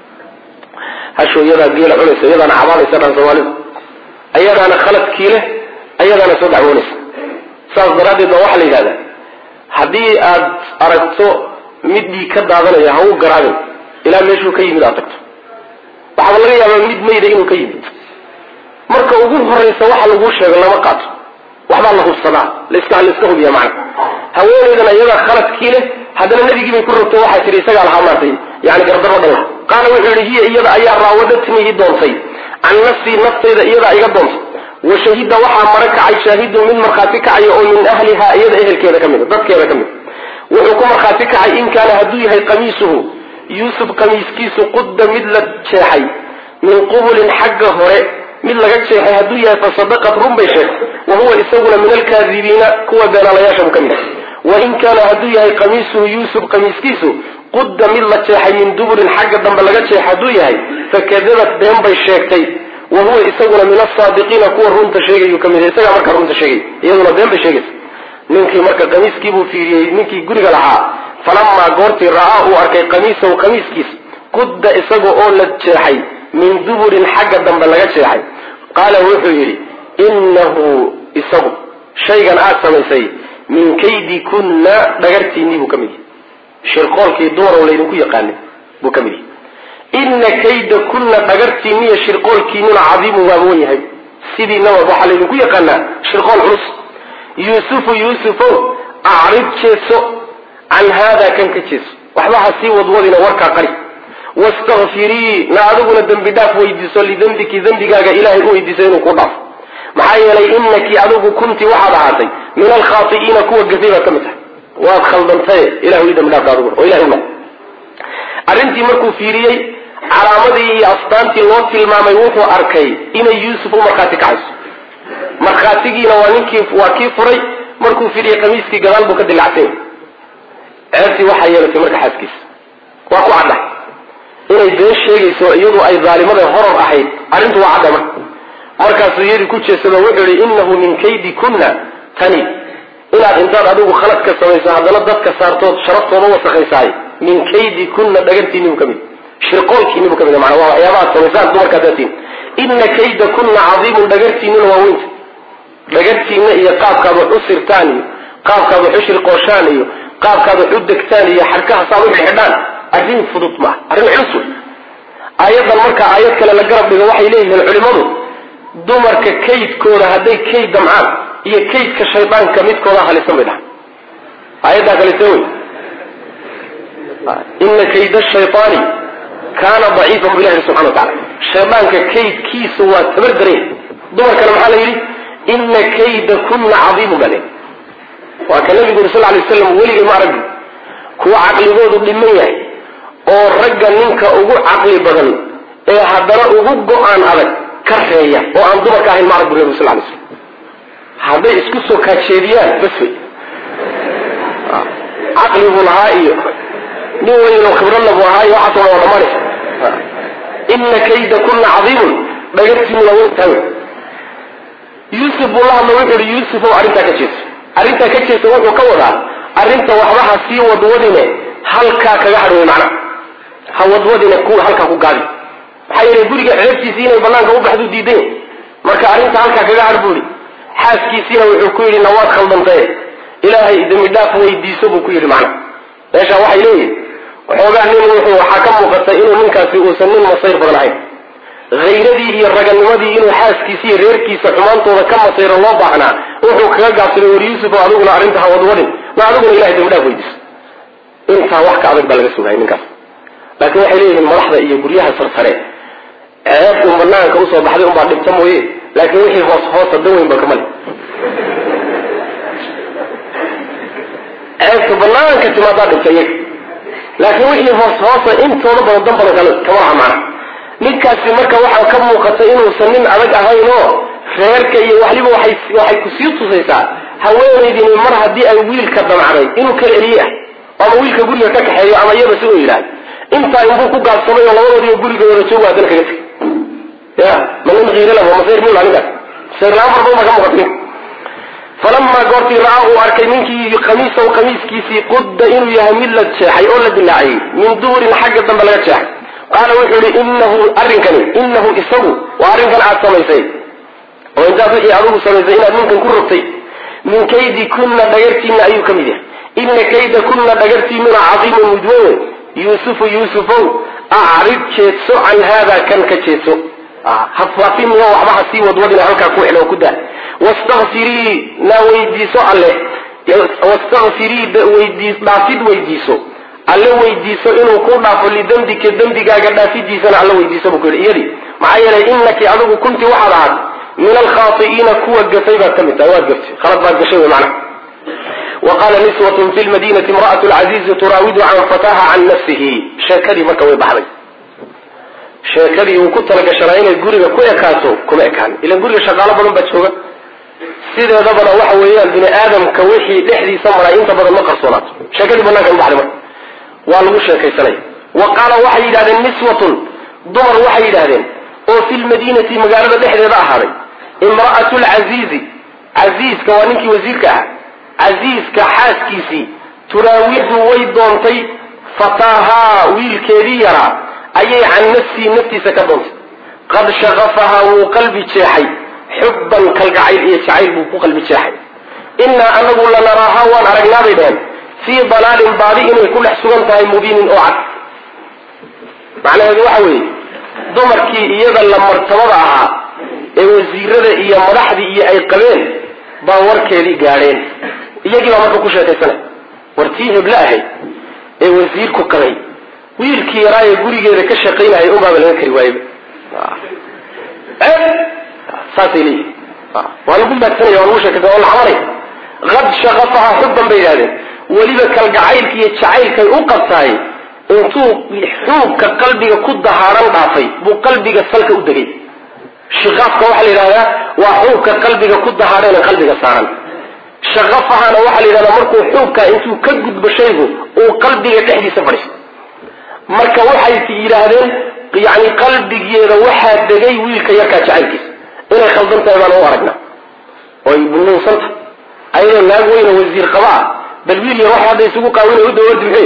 hasho iyadaa geela cunaysa iyadaana cabaadaysa dhan soomaalida ayadaana khaladkii leh ayadaana soo dacwoonaysa saas daraaddeed baa waxaa la yidhahdaa haddii aad aragto mid dhiig ka daadanaya ha u garaabin ilaa meeshuu ka yimid aad tagto waxaaba laga yaabaa mid mayda inuu ka yimid marka ugu horaysa waxa laguu sheego lama qaato waxbaa la hubsadaa laska laiska hubiya macna haweenaydan iyadaa khaladkii leh haddana nabigii bay ku rogtay waxay tihi isagaa lahaa maartay yani gardaro dhan laha qaala wuxuu yihi hiya iyada ayaa raawadatnii i doontay can nafsii naftayda iyadaa iga doontay washahida waxaa mara kacay shaahidun mid markhaati kacaya oo min ahlihaa iyada ehelkeeda ka mida dadkeeda ka mid وحكم خاتك إن كان هدوي هي قميصه يوسف قميص كيس قد مثل شيحي من قبل حق هراء مثل شيحي هدوي فصدقت رم بشيخ وهو إسونا من الكاذبين كوى بين لا يشم كميس وإن كان هدوي هي قميصه يوسف قميص كيسه قد مثل شيحي من دبر حق دم بلغت شيح هدوي هي فكذبت بهم بشيختي وهو إسونا من الصادقين كوى رم تشيغي كميس إسونا مركا رم تشيغي يدونا بهم بشيغي ninkii marka qamiiskiibuu fiiriyey ninkii guriga lahaa falammaa goortii ra'aa uu arkay qamiisahu qamiiskiis qudda isaga oo la jeexay min duburin xagga dambe laga jeexay qaala wuxuu yidhi innahu isagu shaygan aad samaysay min kaydi kunna dhagartiinnii buu ka mid yahay shirqoolkii dumarow laydinku yaqaanay buu ka mid yahay inna kayda kunna dhagartiinniiyo shirqoolkiinnuna cadiimun waa wen yahay sidiinaba waxaa laydinku yaqaanaa shirqool culus يوسف يوسف أعرض جيسو عن هذا كان كجيسو وحبها سي وضوضنا وركا قريب واستغفري نعذبنا الذنب داف ويدسو لذنبك ذنبك إلهي ويدسين وقضاف محايا لي إنك عذب كنت وحد عاتي من الخاطئين كوة قثيرة كمتها وادخل ضمتي إلهي ويدم لا قادور وإلهي ما أرنتي مركو فيريي على مدي أسطانتي الوقت المامي وفو أركي إن يوسف مرخاتك عز markhaatigiina waa ninkii waa kii furay markuu fiiriyey qamiiskii gadaal buu ka dilactay ceebtii waxaa yeelatay marka xaaskiisa waa ku cadda inay been sheegayso iyadu ay daalimada horor ahayd arrintu waa cadda marka markaasuu yidhi ku jeesado wuxuu yidhi innahu min kaydi kunna tani inaad intaad adigu khalad ka samayso haddana dadka saartood sharaftooda wasakaysaay min kaydi kunna dhagartiinnibu ka mid shirqoolkiinnibu ka mid macnaa waa waxyaabaad samaysaan dumarka daatiin inna kayda kunna cadiimun dhagartiinnina waa weynta dhagartiina iyo qaabkaad wax u sirtaan iyo qaabkaad wax u shirqooshaan iyo qaabkaad wax u degtaan iyo xarkaha saad u xidhaan arrin fudud ma arrin culus aayadan marka aayad kale la garab dhigo waxay leeyihiin culimadu dumarka kaydkooda hadday kayd damcaan iyo kaydka shaydaanka midkooda halisan bay dhahan aayaddaa kale soo wey inna kayda shaytaani kaana daciifan billahi subxana wa tacala shaydaanka kaydkiisu waa tabar dareen dumarkana maxaa la yidhi إن كيد كن عظيم بله وكان النبي صلى الله عليه وسلم ولي ما رجل كوا عقل جود الدمية أو رجل منك أو عقل بدل إيه هذا أو جوان هذا كرهية أو عن دمك هاي ما رجل صلى الله عليه وسلم هذا إسكسو كشريان بس عقل هاي نوعي لو خبر الله وهاي وعطوا ولا مارس إن كيد كن عظيم بجد من لون تاني يوسف والله ما وحر يوسف وأرنتا كجيس أرنتا كجيس وحو كورا أرنتا وحبها سي ودودنا هلكا كجحر معنا هودودنا كو هلكا كو قادي حيث يقولي عرفتي سينا يبلانك وبحدو ديدين مركا أرنتا هلكا كجحر بولي حاسكي سينا وحكويري نواد خلدنطيه إلهي إذا مداف ويديسو بكويري معنا ليش وحي ليه وحوقع نين وحو حكم وقصائنه منك سيئوسنين مصير بغنعين غيردي هي الرجل الذي إنه حاس كيسير غير كيس حمانته وكم صير الله بعنا وحو كجع سلور يوسف وعلونا عرنتها وضورين وعلونا إلهي دمدا ويدس إنت وحكي عبد بلغ السوداء منك لكن وحيليه المرحلة إيه بريها صرصرين عيب ومرناها كوسوا بحدهم بعد بتموا إيه لكن وحي خاص خاص الدوين بكمل عيب ومرناها كتما بعد بتيك لكن وحي خاص خاص إنت ونبغى الضمبر كواها معنا ninkaasi marka waxa ka muuqata inuu sanin adag ahayno reerka iyo waliba waxay waxay ku sii tusaysaa haweeneydii mar hadii ay wiilka damacday inuu ka eriyaa ama wiilka guriga ka kaxeeyo ama iyada soo yiraahdo inta inuu ku gaabsamay labadoodii guriga wada joogo adan kaga tag ya man غير له مصير من aniga saylaan marba ma ka muuqatin falamma qorti raahu arkay ninkii qamiis oo qamiiskiisi qudda inuu yahay millad sheexay oo la dilaacay min duurin xagga dambe laga jeexay قال وحولي إنه أرنكني إنه إسهو وأرنكن عاد سميسي وإن ذا فحي أروه سميسي إن ممكن كربتي من كيد كنا دقرتي من أيو كميدة إن كيد كنا دقرتي من عظيم مدوين يوسف يوسف أعرض شيتسو عن هذا كان كشيتسو حفظين يو وحبها سي ودودنا عنك كوح لو كده واستغفري لا ويديسو عليه واستغفري ويديس باسد ويديسو alla weydiiso inuu ku dhaafo lidambika dambigaaga dhaafidiisana alla weydiiso buu yiri iyadi maxaa yeelay innaki adigu kunti waxaad ahayd min alkhaati'iina kuwa gafay baad ka mid tahay waad gaftay khalad baad gashay macna وقال نسوة في المدينة امرأة العزيز تراود عن فتاها عن نفسه شاكري مكة ويبحضي شاكري وكنت لك شرعين القرية كوية كاتو كما كان إلا القرية شغالة بلن باتشوغة سيدة دبنا وحويا بني آدم كويحي لحدي سمرا انت بدل مقر صلاة شاكري بلنك ويبحضي مكة والمشا كيساني وقال وحي لهذا نسوة ضمر وحي لهذا وفي المدينة مقاربة لحدي ظاهري امرأة العزيز عزيز كوانينك وزيرك عزيز كحاس كيسي تراود ويدونتي فتاها ويلكيريرا أي عن نفسي نفسي سكدونت قد شغفها وقلبي تشاحي حبا كالقعيل إيه تشعيل بوكو قلبي تشاحي إنا أنه لنراها وان أرقنا بيدان في ضلال بارئ يكون حسوانتها مبين أوعد معنى هذا وحوي ضمركي إيضا لما ارتبضعها إيه وزيرة إيه مدحدي إيه أي قبين باوركيدي قارين iyagii baa marka ku sheekaysanay wartii heblaahay ee wasiirku qabay wiilkii yaraaye gurigeeda ka shaqeynayay oo baaba laga kari waayay ee saasili waa lagu baadsanay oo lagu sheekay oo la xamaray qad shaqafaha hubban bayadeen waliba kalgacaylka iyo jacaylka u qabtay intuu xuubka qalbiga ku dahaaran dhaafay buu qalbiga salka u dagay shiqafka waxa la yiraahdaa waa xuubka qalbiga ku dahaaran qalbiga saaran shaqafahana waxa la yiraahdaa markuu xuubka intuu ka gudbo shaygu oo qalbiga dhexdiisa fadhiyo marka waxay yiraahdeen yaani qalbigeeda waxa dagay wiilka yarka jacaylkiisa inay khaldan tahay baan u aragnaa oo ibnu santa ayay naag weyn wasiir qaba bal wiil yar waxa hadda isugu qaawinay u dawlad bixi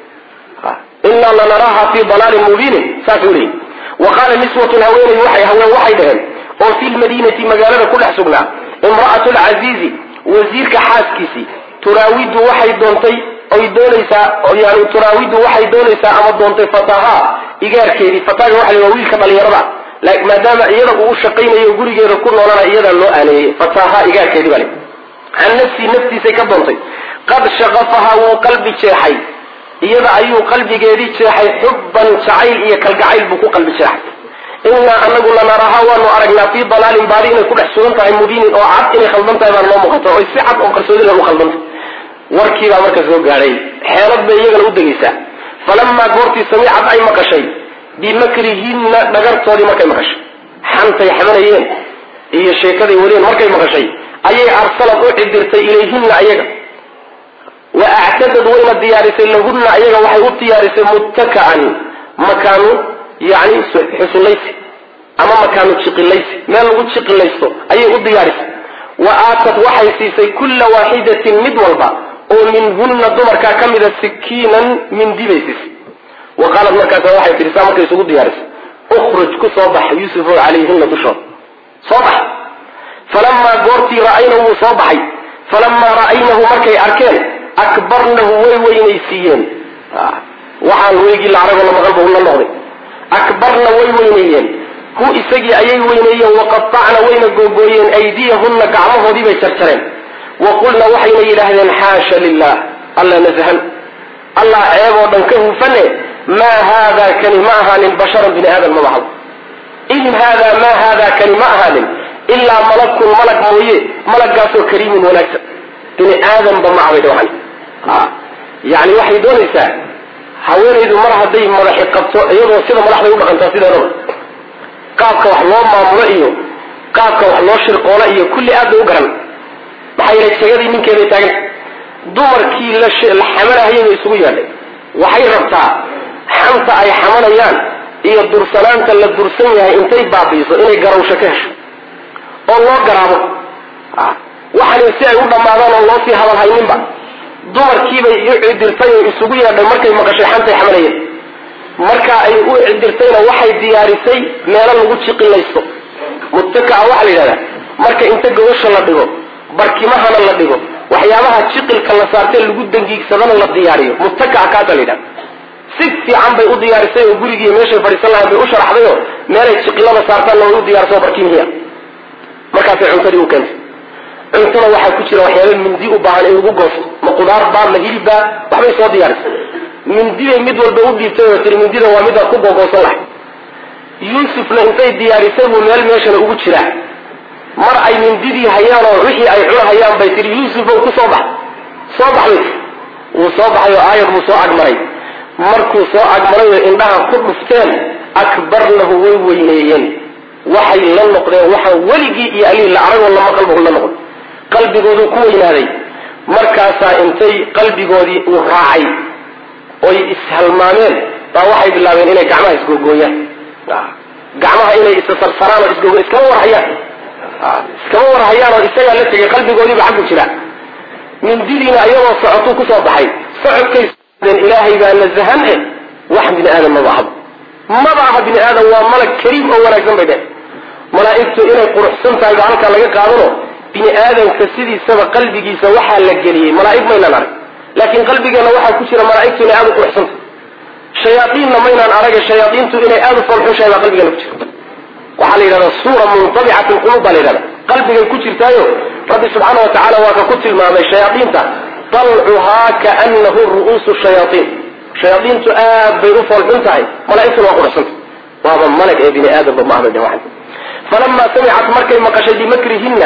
inna la naraha fi dalalin mubin saafuri وقال نسوة هوين وحي هوين وحي دهن وفي المدينة مقالة كل حسبنا امرأة العزيز وزيرك حاسكسي تراود وحي دونتي او دونيسا او يعني تراود وحي دونيسا اما دونتي فتاها ايجار كيدي فتاها وحي وويلك باليرضى لكن ما دام ايضا وشقين يقول غير كل ولا ايضا لو اني فتاها ايجار كيدي بالي عن نفسي نفسي سيك دونتي قد شغفها وقلبي شاحي ايضا ايو قلبي جيدي شاحي حبا شعيل ايا كالقعيل بكو قلبي شاحي إنا أنه لنراها وأنه أرقنا في ضلال بارين كل حسنونتها مبين أو عبد إني خلطنتها إذا الله مخطر أو السعب أو قرسولي له خلطنتها وركي لا مركز ذوق علي حيرت بيغل ودقيسا فلما قرتي سميعت أي مكشي بمكرهن نقرت صادي مكي مكش حمت يحملين إيه الشيكة يولين مكي مكشي أي أرسلت أعدرت إليهن أيها وأعتدد وين الديارس لهن أيها وحي الديارس متكعا مكانه يعني حسن ليس أما مكانه تشق ليس ما لو تشق ليسه أي الديارس وآتت وحي سيسي كل واحدة مدولبا ومنهن الضمر كامل سكينا من ديبيسس وقالت مركز وحي في رسالة كيسو الديارس اخرج كصبح يوسف عليهن بشر صبح فلما قرتي رأينه صبحي فلما رأينه مركي أركان أكبرنه ويوينيسيين آه. وحان ويجي العرب ولا مغلبه ولا المغرب أكبرنا ويوينيين هو إساقي أي وينيين وقطعنا وين الجوجوين أيديهن كعمه دي بيشرشرين وقلنا وحينا إلهنا حاشا لله الله نزهن الله عيب ودنكه فنه ما هذا كان معها للبشر بن آدم مبعض إن هذا ما هذا كان معها إلا ملك ملك مويه ملك قاسو كريم ونكسر بن آدم بمعه دوحن آه. يعني وحي دون إساء حوين إذا مرحة دي مرحي قبطو أيضا سيدا مرحة يقول لك أنت سيدا رب قابك وحلوه معمولئيه قابك وحلوه شرقولئيه كل آدم أقرن بحيرا السيادي من كيف يتاقن دمر كي الحملة هي يسويها لي وحي ربطها حمطة أي حملة يان إيه الدرسلان تلا الدرسانية انتي بابيصة إني قروا شكاش الله قرابه آه. وحن يسيع يقول لما أذان الله في هذا الهيمين بقى دمر كيبا يعيد درسانية يسويها لمركا يمكشي حمطة حملة marka ay u cidirtayna waxay diyaarisay meel lagu jiqilaysto muttaka waxa la yiraahdaa marka inta gowsha la dhigo barkimahana la dhigo waxyaabaha jiqilka la saartay lagu dangiigsadana la diyaariyo muttaka ka dalida si fiican bay u diyaarisay oo gurigii meesha fadhiisan lahayd bay u sharaxday meel ay jiqilada saartaan loo diyaarso barkimihiya marka ay cuntadii u keentay cuntada waxa ku jira waxyaabo mindi u baahan in lagu goosto ma qudaar baa la hilibba waxbay soo diyaarisay من دي ميد والبا وديبتay oo tir mindida waa mid ku googoosan lahay Yusuf la intay diyaarisay oo meel meesha ugu jira mar ay mindidii hayaan oo wixii ay cunahayaan bay tir Yusuf oo ku soo bax صباحي وصباحي آية مصاعد مري مركو صاعد مري إنها كل فتان أكبر له ويوينيين وحي لن نقضي وحي ولقي يألي العرب والله ما قلبه لن نقضي قلبي قودو كوين هذي مركاسا انتي قلبي قودي وراعي وي اسهل مامين فوحي بالله من إني قعمها اسقو قويا قعمها إني استصرصران اسقو اسكمو ورحيان اسكمو ورحيان وإسايا التي قلبي قودي بحبه شلاء من ديننا أيضا صعطوه كسر بحي صعب كيس من إلهي بأن الزهنه واحد من آدم ما بعض ما بعض من آدم وملك كريم أو ولا جنب ده ملائكته إلى قرح سنتا يبعنك على قانونه بني آدم كسيدي سبب قلبي سوحا للجليه ملائك ما ينال لكن قلبي أنا وحا كشر ملائكته إلى آدم قرح سنتا شياطين لما ينال أرجع الشياطين إلى آدم صلحوا شيء قلبي أنا كشر وحالي لنا الصورة منطبعة القلوب على لنا قلبي كشر تايو ربي سبحانه وتعالى وككتل ما الشياطين تا طلعها كأنه رؤوس الشياطين شياطين تآب بيرفع الحنتهي ملائكة وقرح سنتا وهذا ملك ابن آدم بمعنى واحد فلما سمعت مركي مقشي بمكرهن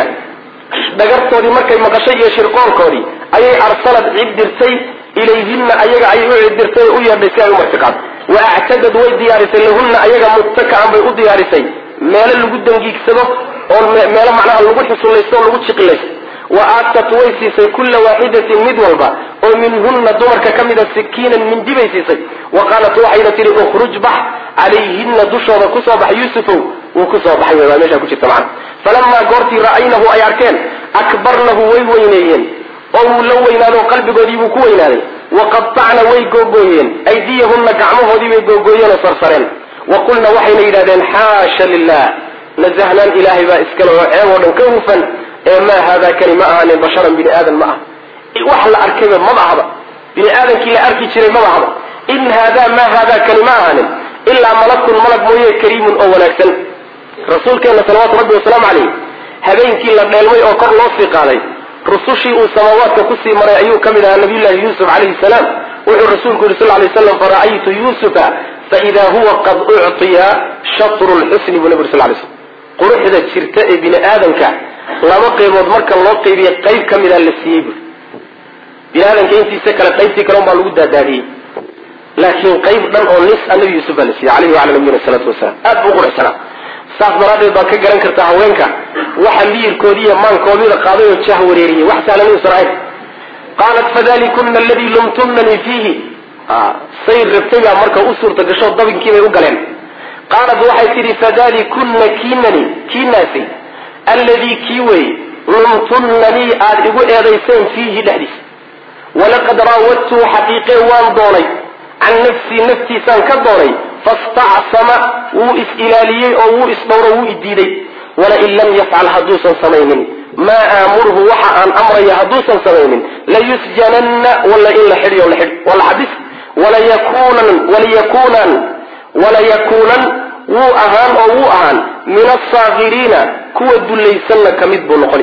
دقرتوا دي مركي مقشي شرقون كوري أي أرسلت عدرتي إليهن أيها أيها عدرتي أويا بسيار مرتقات وأعتدد ويديارسي لهن أيها متكعا بيقود ديارسي مالا اللي قدن جيك سبب مالا معناها اللي قد حصول ليسو اللي قد شقي ليس وآتت ويسيسي كل واحدة مدولبا ومنهن دمرك كمدا سكينا من دي بيسيسي وقالت واحدة لأخرج بح عليهن دشر كصبح يوسف وكصبح يواميشا كشت معا فلما قرتي رأينه أي أركان أكبر له ويوينيين أو لوينا له قلب قديب كويناني وقطعنا ويقوقوين أيديهن كعمه دي ويقوقوين وصرصرين وقلنا وحينا إلى ذين حاشا لله نزهنا إلهي بإسكاله وعيوه كوفا ما هذا كلمة عن بشرا بني آدم معه وحل أركبه ما بعض بني آدم كلا أركي شري ما بعض إن هذا ما هذا كلمة عنه إلا ملك ملك مويه كريم أو ولكن رسول كان صلوات ربي وسلام عليه هذين كلا نلوي أو قر لصق عليه رسوشي وسماوات وكسي مرأيو كملها النبي الله يوسف عليه السلام والرسول صلى الله عليه وسلم فرأيت يوسف فإذا هو قد أعطي شطر الحسن بنبي صلى الله عليه وسلم قرح إذا تشرتئ بني آدم كا lama qaybood marka loo qaybiyo qayb kamid ah la siiyay bilaadan intii sakala qaybtii kale baa lagu daadaadiyay laakiin qayb dhan oo nis annabi Yusuf baa la siiyay alayhi wa alayhi salatu wasalam aad buu qurxana saas daradeed baa ka garan kartaa haweenka waxa liirkoodiya maankoodida qaaday oo jah wareeriyay wax saalan Israa'iil qalat fadalikunna alladhi lumtumnani fihi ah sayr rabtayga marka u suurta gasho dabinkii bay u galeen qalat waxay tiri fadalikunna kinani kinasi الذي كيوي لمتنني أدعو إيريسين فيه دهديس ولقد راودته حقيقي وان دوني عن نفسي نفسي سان كدوني فاستعصم وإس إلالي أو وإس دوره وإديدي ولئن لم يفعل حدوثا سمين ما آمره وحا عن أمره حدوثا سمين ليسجنن ولا إلا حري ولا حري ولا حدث ولا يكونن ولا يكونن ولا يكونن وو أهان أو وو أهان من الصاغرين كوى الدليسن كمد بنقلي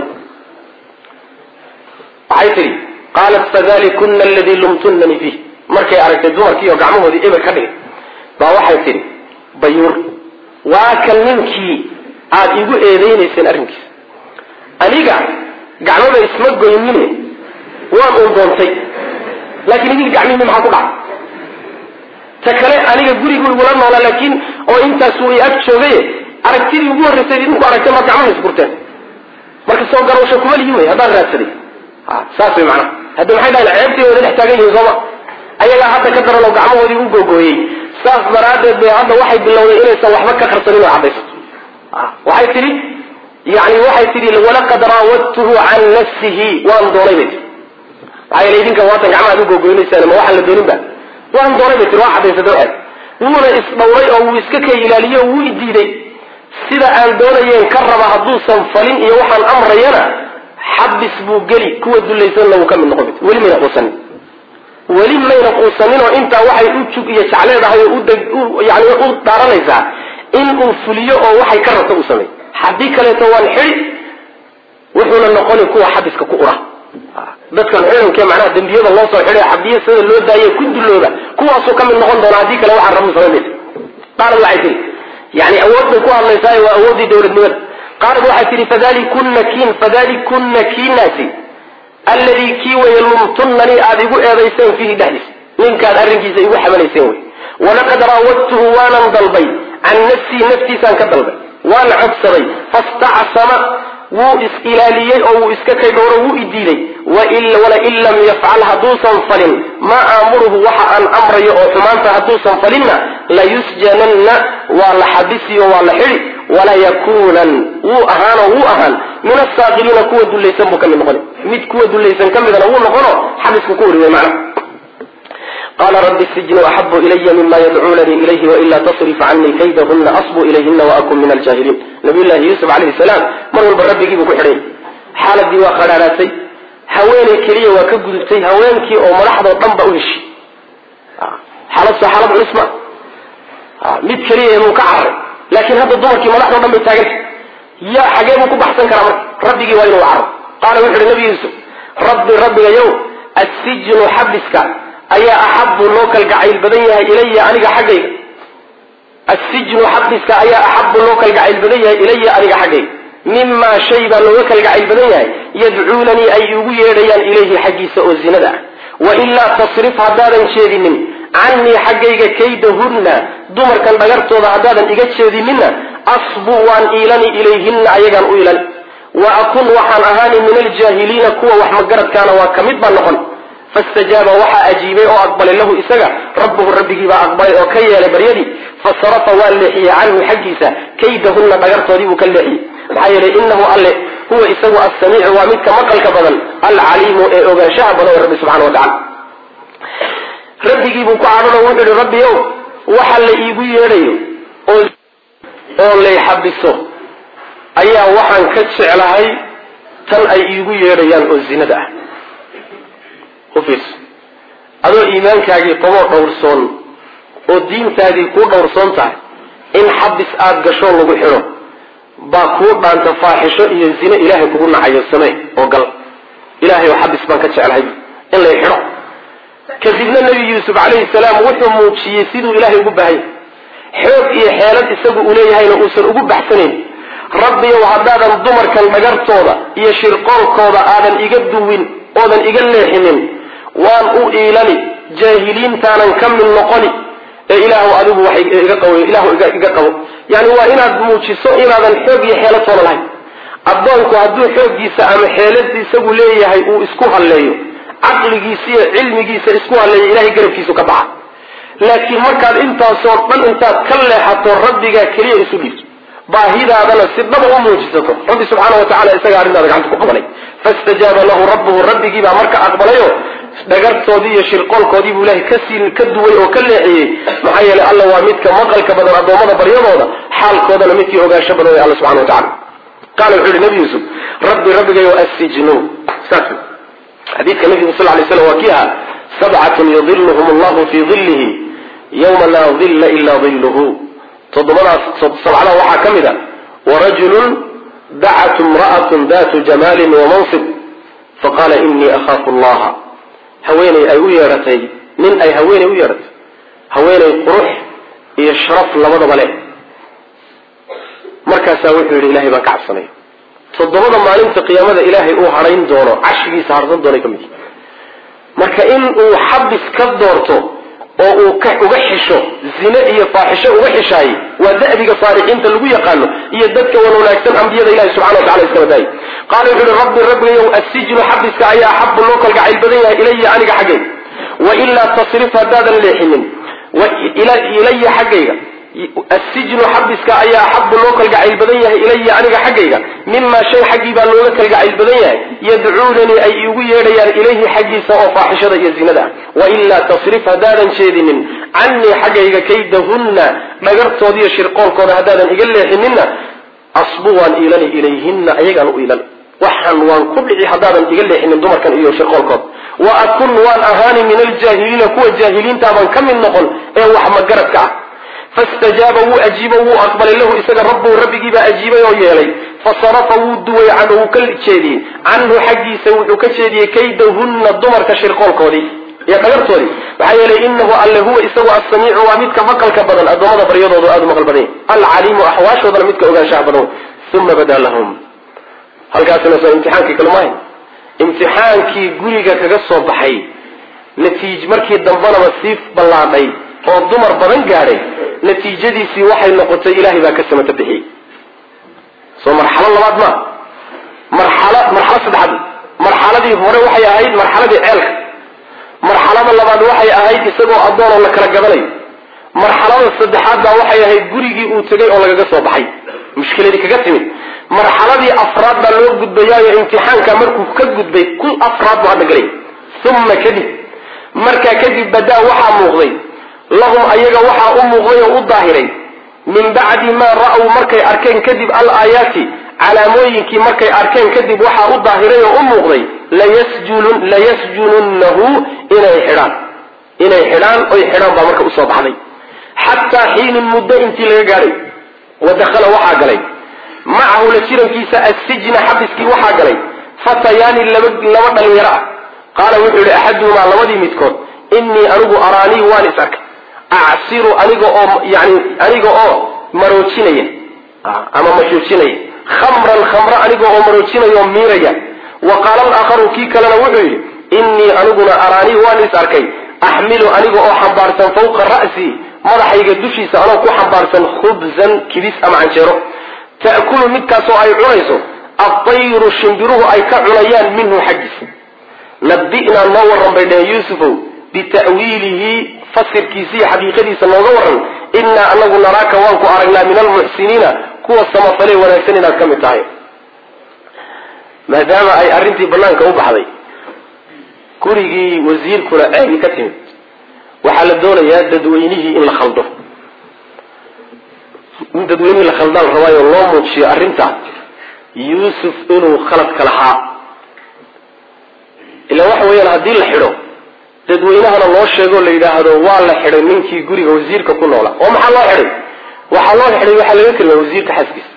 عيتري قالت فذلكن الذي لمتنني فيه مركي أردت الدور كي وقعمه دي إبا كبير باوحي تري بيور واكل منكي عاد يقول إيريني سن أرنكي أنيقا قعمه اسمك يميني وان أنضونتي لكن يجي قعمه محاكو بعض تكلم أنيقا قولي يقول ولما ولا لكن أو إنت سوري أكتشوغي aragtidii ugu horeysay idinku aragtay ma gacmaha isburteen marka soo garowsho kuma liimay hadaan raadsaday ha saas way macna hadda maxay dhahay ceebtii wada dhex taagan yihiin sooma ayaga hadda ka daran oo gacmahoodii u googooyay saas daraadeed bay hadda waxay bilowday inaysan waxba ka qarsanin oo cadayso waxay tiri yani waxay tiri walaqad raawadtuhu can nafsihi waan doonay bay waxay leedinka waatan gacmaha u googooynaysaan ma waxa la doonin ba waan doonay bay tiri waa cadaysado aad wuuna isdhawray oo uu iska ka ilaaliyo uu diiday sida aan doonayeen ka raba haduusan falin iyo waxaan amrayana xabis buu geli kuwa dulaysan lagu kamid noqon wali ma yaqosan wali ma yaqosan oo inta waxay u jug iyo jacleedahay u yaani u daaranaysa in uu fuliyo oo waxay ka rabto u sameey hadii kale to waan xil wuxuuna noqon kuwa xabiska ku ura dadka xilonka macnaha dambiyada loo soo xilay xabiye sida loo daayay ku dulooda kuwaasoo kamid noqon doona hadii kale waxaan rabo sameey qaar waxay يعني أود كوها الله يساوي وأود دولة نور قارب واحد تري فذلك كنا كين فذلك كنا كين ناسي alladii kii way lumtunanii aada igu eedayseen fiihi dhexdiisa ninkaad arrinkiisa igu xamalayseen wey walaqad raawadtuhu waanan dalbay can nafsii naftiisaan ka dalbay waan codsaday fastacsama wuu is-ilaaliyey oo wuu iska kay dhowro wuu idiiday walain lam yafcal hadduusan falin maa aamuruhu waxa aan amrayo oo xumaanta hadduusan falinna layusjananna waa la xabisiyo waa la xidi walayakuunan wuu ahaano wuu ahaan min asaakiriina kuwa dulaysan buu ka mid noqon mid kuwa dulaysan ka midana wuu noqono xabisku ku wariway macna qaala rabbi sijnu axabu ilaya mima yadcuunanii ilayhi wailaa tasrif canii kaydahuna asbu ilayhina waakun min aljaahiliin nabiyullaahi yuusuf calayhi salaam mar walba rabbigiibuu ku xidhay xaaladii waa qadhaaraatay haweeney keliya waa ka gudubtay haweenkii oo madaxdoo dhan ba u heshay xaalad soo xaalad culis ma mid keliya buu ka cararay laakiin hadda dumarkii madaxdoo dhan bay taagantay ya xagee buu ku baxsan karaa marka rabbigii waa inuu caro qaala wuxu uhi nabi yuusuf rabbi rabbigayow assijnu xabiska ayaa axabu loo kalgacayl badan yahay ilaya aniga xaggayga assijnu xabiska ayaa axabu loo kalgacayl badan yahay ilaya aniga xaggayga mimaa shay baa looga kalgacayl badan yahay yadcuunanii ay igu yeedhayaan ilayhi xaggiisa oo zinada ah wailaa tasrif haddaadan jeedinin canii xaggayga kaydahunna dumarkan dhagartooda haddaadan iga jeedininna asbu waan iilani ilayhinna ayagaan u ilan wa akun waxaan ahaani min aljaahiliina kuwa wax magaradkaana waa ka mid baan noqon fastajaaba waxaa ajiibay oo aqbalay lahu isaga rabbuhu rabbigiibaa aqbalay oo ka yeelay baryadii fasarafa waa leexiyey canhu xaggiisa kaydahunna dhagartoodii buu ka leexiyey maxaa yeelay inahu alle huwa isagu assamiicu waa midka maqalka badan alcaliimu ee ogaanshaha badan ee rabbi subxana watacala rabbigiibuu ku cadhano wuxuu ihi rabbi ow waxa la iigu yeedhayo oo oo lay xabiso ayaa waxaan ka jeclahay tan ay iigu yeedhayaan oo zinada ah ufiirso adoo iimaankaagii qaboo dhowrsoon oo diintaadii kuu dhowrsoon tahay in xabis aada gasho lagu xidho baa kuu dhaanta faaxisho iyo zine ilaahay kugu nacayo samee oo gal ilaahay oo xabis baan ka jeclahay in lay xidho kadibna nebi yuusuf calayhi salaam wuxuu muujiyey siduu ilaahay ugu baahanya xoog iyo xeelad isagu uu leeyahayna uusan ugu baxsanayn rabbiyow haddaadan dumarkan dhagartooda iyo shirqoolkooda aadan iga duwin oodan iga leexinin waan u iilani jaahiliintaanan ka mid noqoni ee ilaahu adigu wax iga qabo ilaahu iga qabo yani waa inaad muujiso inaadan xoog iyo xeelad toona lahayn addoonku hadduu xooggiisa ama xeelad isagu leeyahay uu isku halleeyo caqligiisa iyo cilmigiisa isku halleeyo ilahay garabkiisu ka baxa laakiin markaad intaasoo dhan intaad ka leexato rabbigaa keliya isu dhiibto baahidaadana si dhaba u muujisato rabbi subxaana watacala isagaa arrintaada gacanta ku qabanay fastajaaba lahu rabbuhu rabbigiibaa marka aqbalayo dhagartoodii iyo shirqoolkoodii buu ilahay kasii ka duway oo ka leexiyey maxaa yeelay alla waa midka maqalka badan addoommada baryadooda xaalkoodana midkii ogaansho badan way alla subxana watacala qaala wuxuu yihi nabi yuusuf rabbi rabbigayo assijnu saas xadiidka nabigu sal lay slam waa kii ahaa sabcatun yudiluhum allahu fii dillihi yawma laa dilla ilaa dilluhu toddobadaas sabcada waxaa ka mid a warajulun dacat imra'atun datu jamaalin wamansib faqaala inii akhaafu allaha haweeney ay u yeedhatay nin ay haweeney u yeedhatay haweeney qurux iyo sharaf labadaba leh markaasaa wuxuu yidhi ilahay baan ka cabsanaya toddobada maalinta qiyaamada ilaahay uu hadhayn doono cashigiisa harsan doonay ka mid marka in uu xabis ka doorto oo uu uga xisho zine iyo faaxisho uga xishaayey waa da'biga saalixiinta lagu yaqaano iyo dadka wan wanaagsan ambiyada ilahi subxana watacala iskala daayay qaala wuxu uhi rabbi rabbigayow assijnu xabiska ayaa axabu loo kalgacayl badan yahay ilaya aniga xaggayga wailaa tasrif haddaadan leexinin ilaya xaggayga assijnu xabiska ayaa axabu loo kalgacayl badan yahay ilaya aniga xaggayga mimaa shay xaggii baa looga kalgacayl badan yahay yadcuunanii ay igu yeedhayaan ilayhi xaggiisa oo faaxishada iyo zinada ah wailaa tasrif haddaadan jeedinin canii xaggayga kaydahunna dhagartooda iyo shirqoolkooda haddaadan iga leexininna asbu waan iilani ilayhinna ayagaan u iilan waxaan waan ku dhici haddaadan iga leexinin dumarkan iyo shirqoolkooda wa akun waan ahaani min aljaahiliina kuwa jaahiliintaabaan ka mid noqon ee wax magaradka ah fastajaaba wuu ajiibo wuu aqbalay lahu isaga rabbuhu rabbigiibaa ajiibay oo yeelay fasarafa wuu duway canhu wuu ka jeediyey canhu xaggiisa wuxuu ka jeediyey kaydahunna dumarka shirqoolkoodii iyo dhagartoodii maxaa yeelay inahu alle huwa isagu assamiicu waa midka maqalka badan addoommada baryadoodu aada u maqal badan yahy alcaliimu axwaashoodana midka ogaanshaha badan uma badaa lahum halkaasina soo imtixaankii kalmaahay imtixaankii guriga kaga soo baxay natiij markii dambana masiif ballaadhay oo dumar badan gaadhay natiijadiisii waxay noqotay ilaahay baa ka samata bixiyey soo marxalo labaad ma marxalo marxalo saddexaad marxaladii hore waxay ahayd marxaladii ceelka marxalada labaad waxay ahayd isagoo addoon oo la kala gadanayo marxalada saddexaad baa waxay ahayd gurigii uu tegay oo lagaga soo baxay mushkiladii kaga timid marxaladii afraad baa loo gudbayaayo imtixaanka markuu ka gudbay ku afraad buu hadda galay uma kadib markaa kadib badaa waxaa muuqday lahum ayaga waxaa u muuqday oo u daahiray min bacdi maa ra'w markay arkeen kadib alaayaati calaamooyinkii markay arkeen kadib waxaa u daahiray oo u muuqday layasjulun layasjununnahu inay xidhaan inay xidhaan oy xidhaan baa marka usoo baxday xataa xiinin muddo intii laga gaadhay wadakhala waxaa galay macahu la jirankiisa assijna xabiskii waxaa galay fatayaani laba laba dhalinyaro ah qaala wuxuu yihi axaduhumaa labadii midkood innii anigu araanii waan is arkay acsiru aniga oo yani aniga oo maroojinaya ama mashuujinaya khamran khamra aniga oo maroojinaya oo miiraya wa qaala alaakharu kii kalena wuxuu yidhi innii aniguna araanii waan is arkay axmilu aniga oo xambaarsan fawqa ra'sii madaxayga dushiisa anoo ku xambaarsan khubzan kibis ama canjeero ta'kulu midkaasoo ay cunayso adayru shimbiruhu ay ka cunayaan minhu xaggiisa nabi'naa noo warran bay dhaheen yuusufow bita'wiilihi fasirkiisa iyo xaqiiqadiisa nooga warran innaa anagu naraaka waan ku aragnaa min almuxsiniina kuwa samafale wanaagsan inaad ka mid tahay maadaama ay arrintii banaanka u baxday gurigii wasiirkuna ceegi ka timid waxaa la doonayaa dadweynihii in la khaldo in dadweynihii la khaldaan la rabaayo loo muujiyo arrinta yuusuf inuu khaladka lahaa ilaa waxa weeyaan haddii la xidho dadweynahana loo sheego la yidhaahdo waa la xidhay ninkii guriga wasiirka ku noola oo maxaa loo xidhay waxaa loo xidhay waxaa laga kelima wasiirka xaskiisa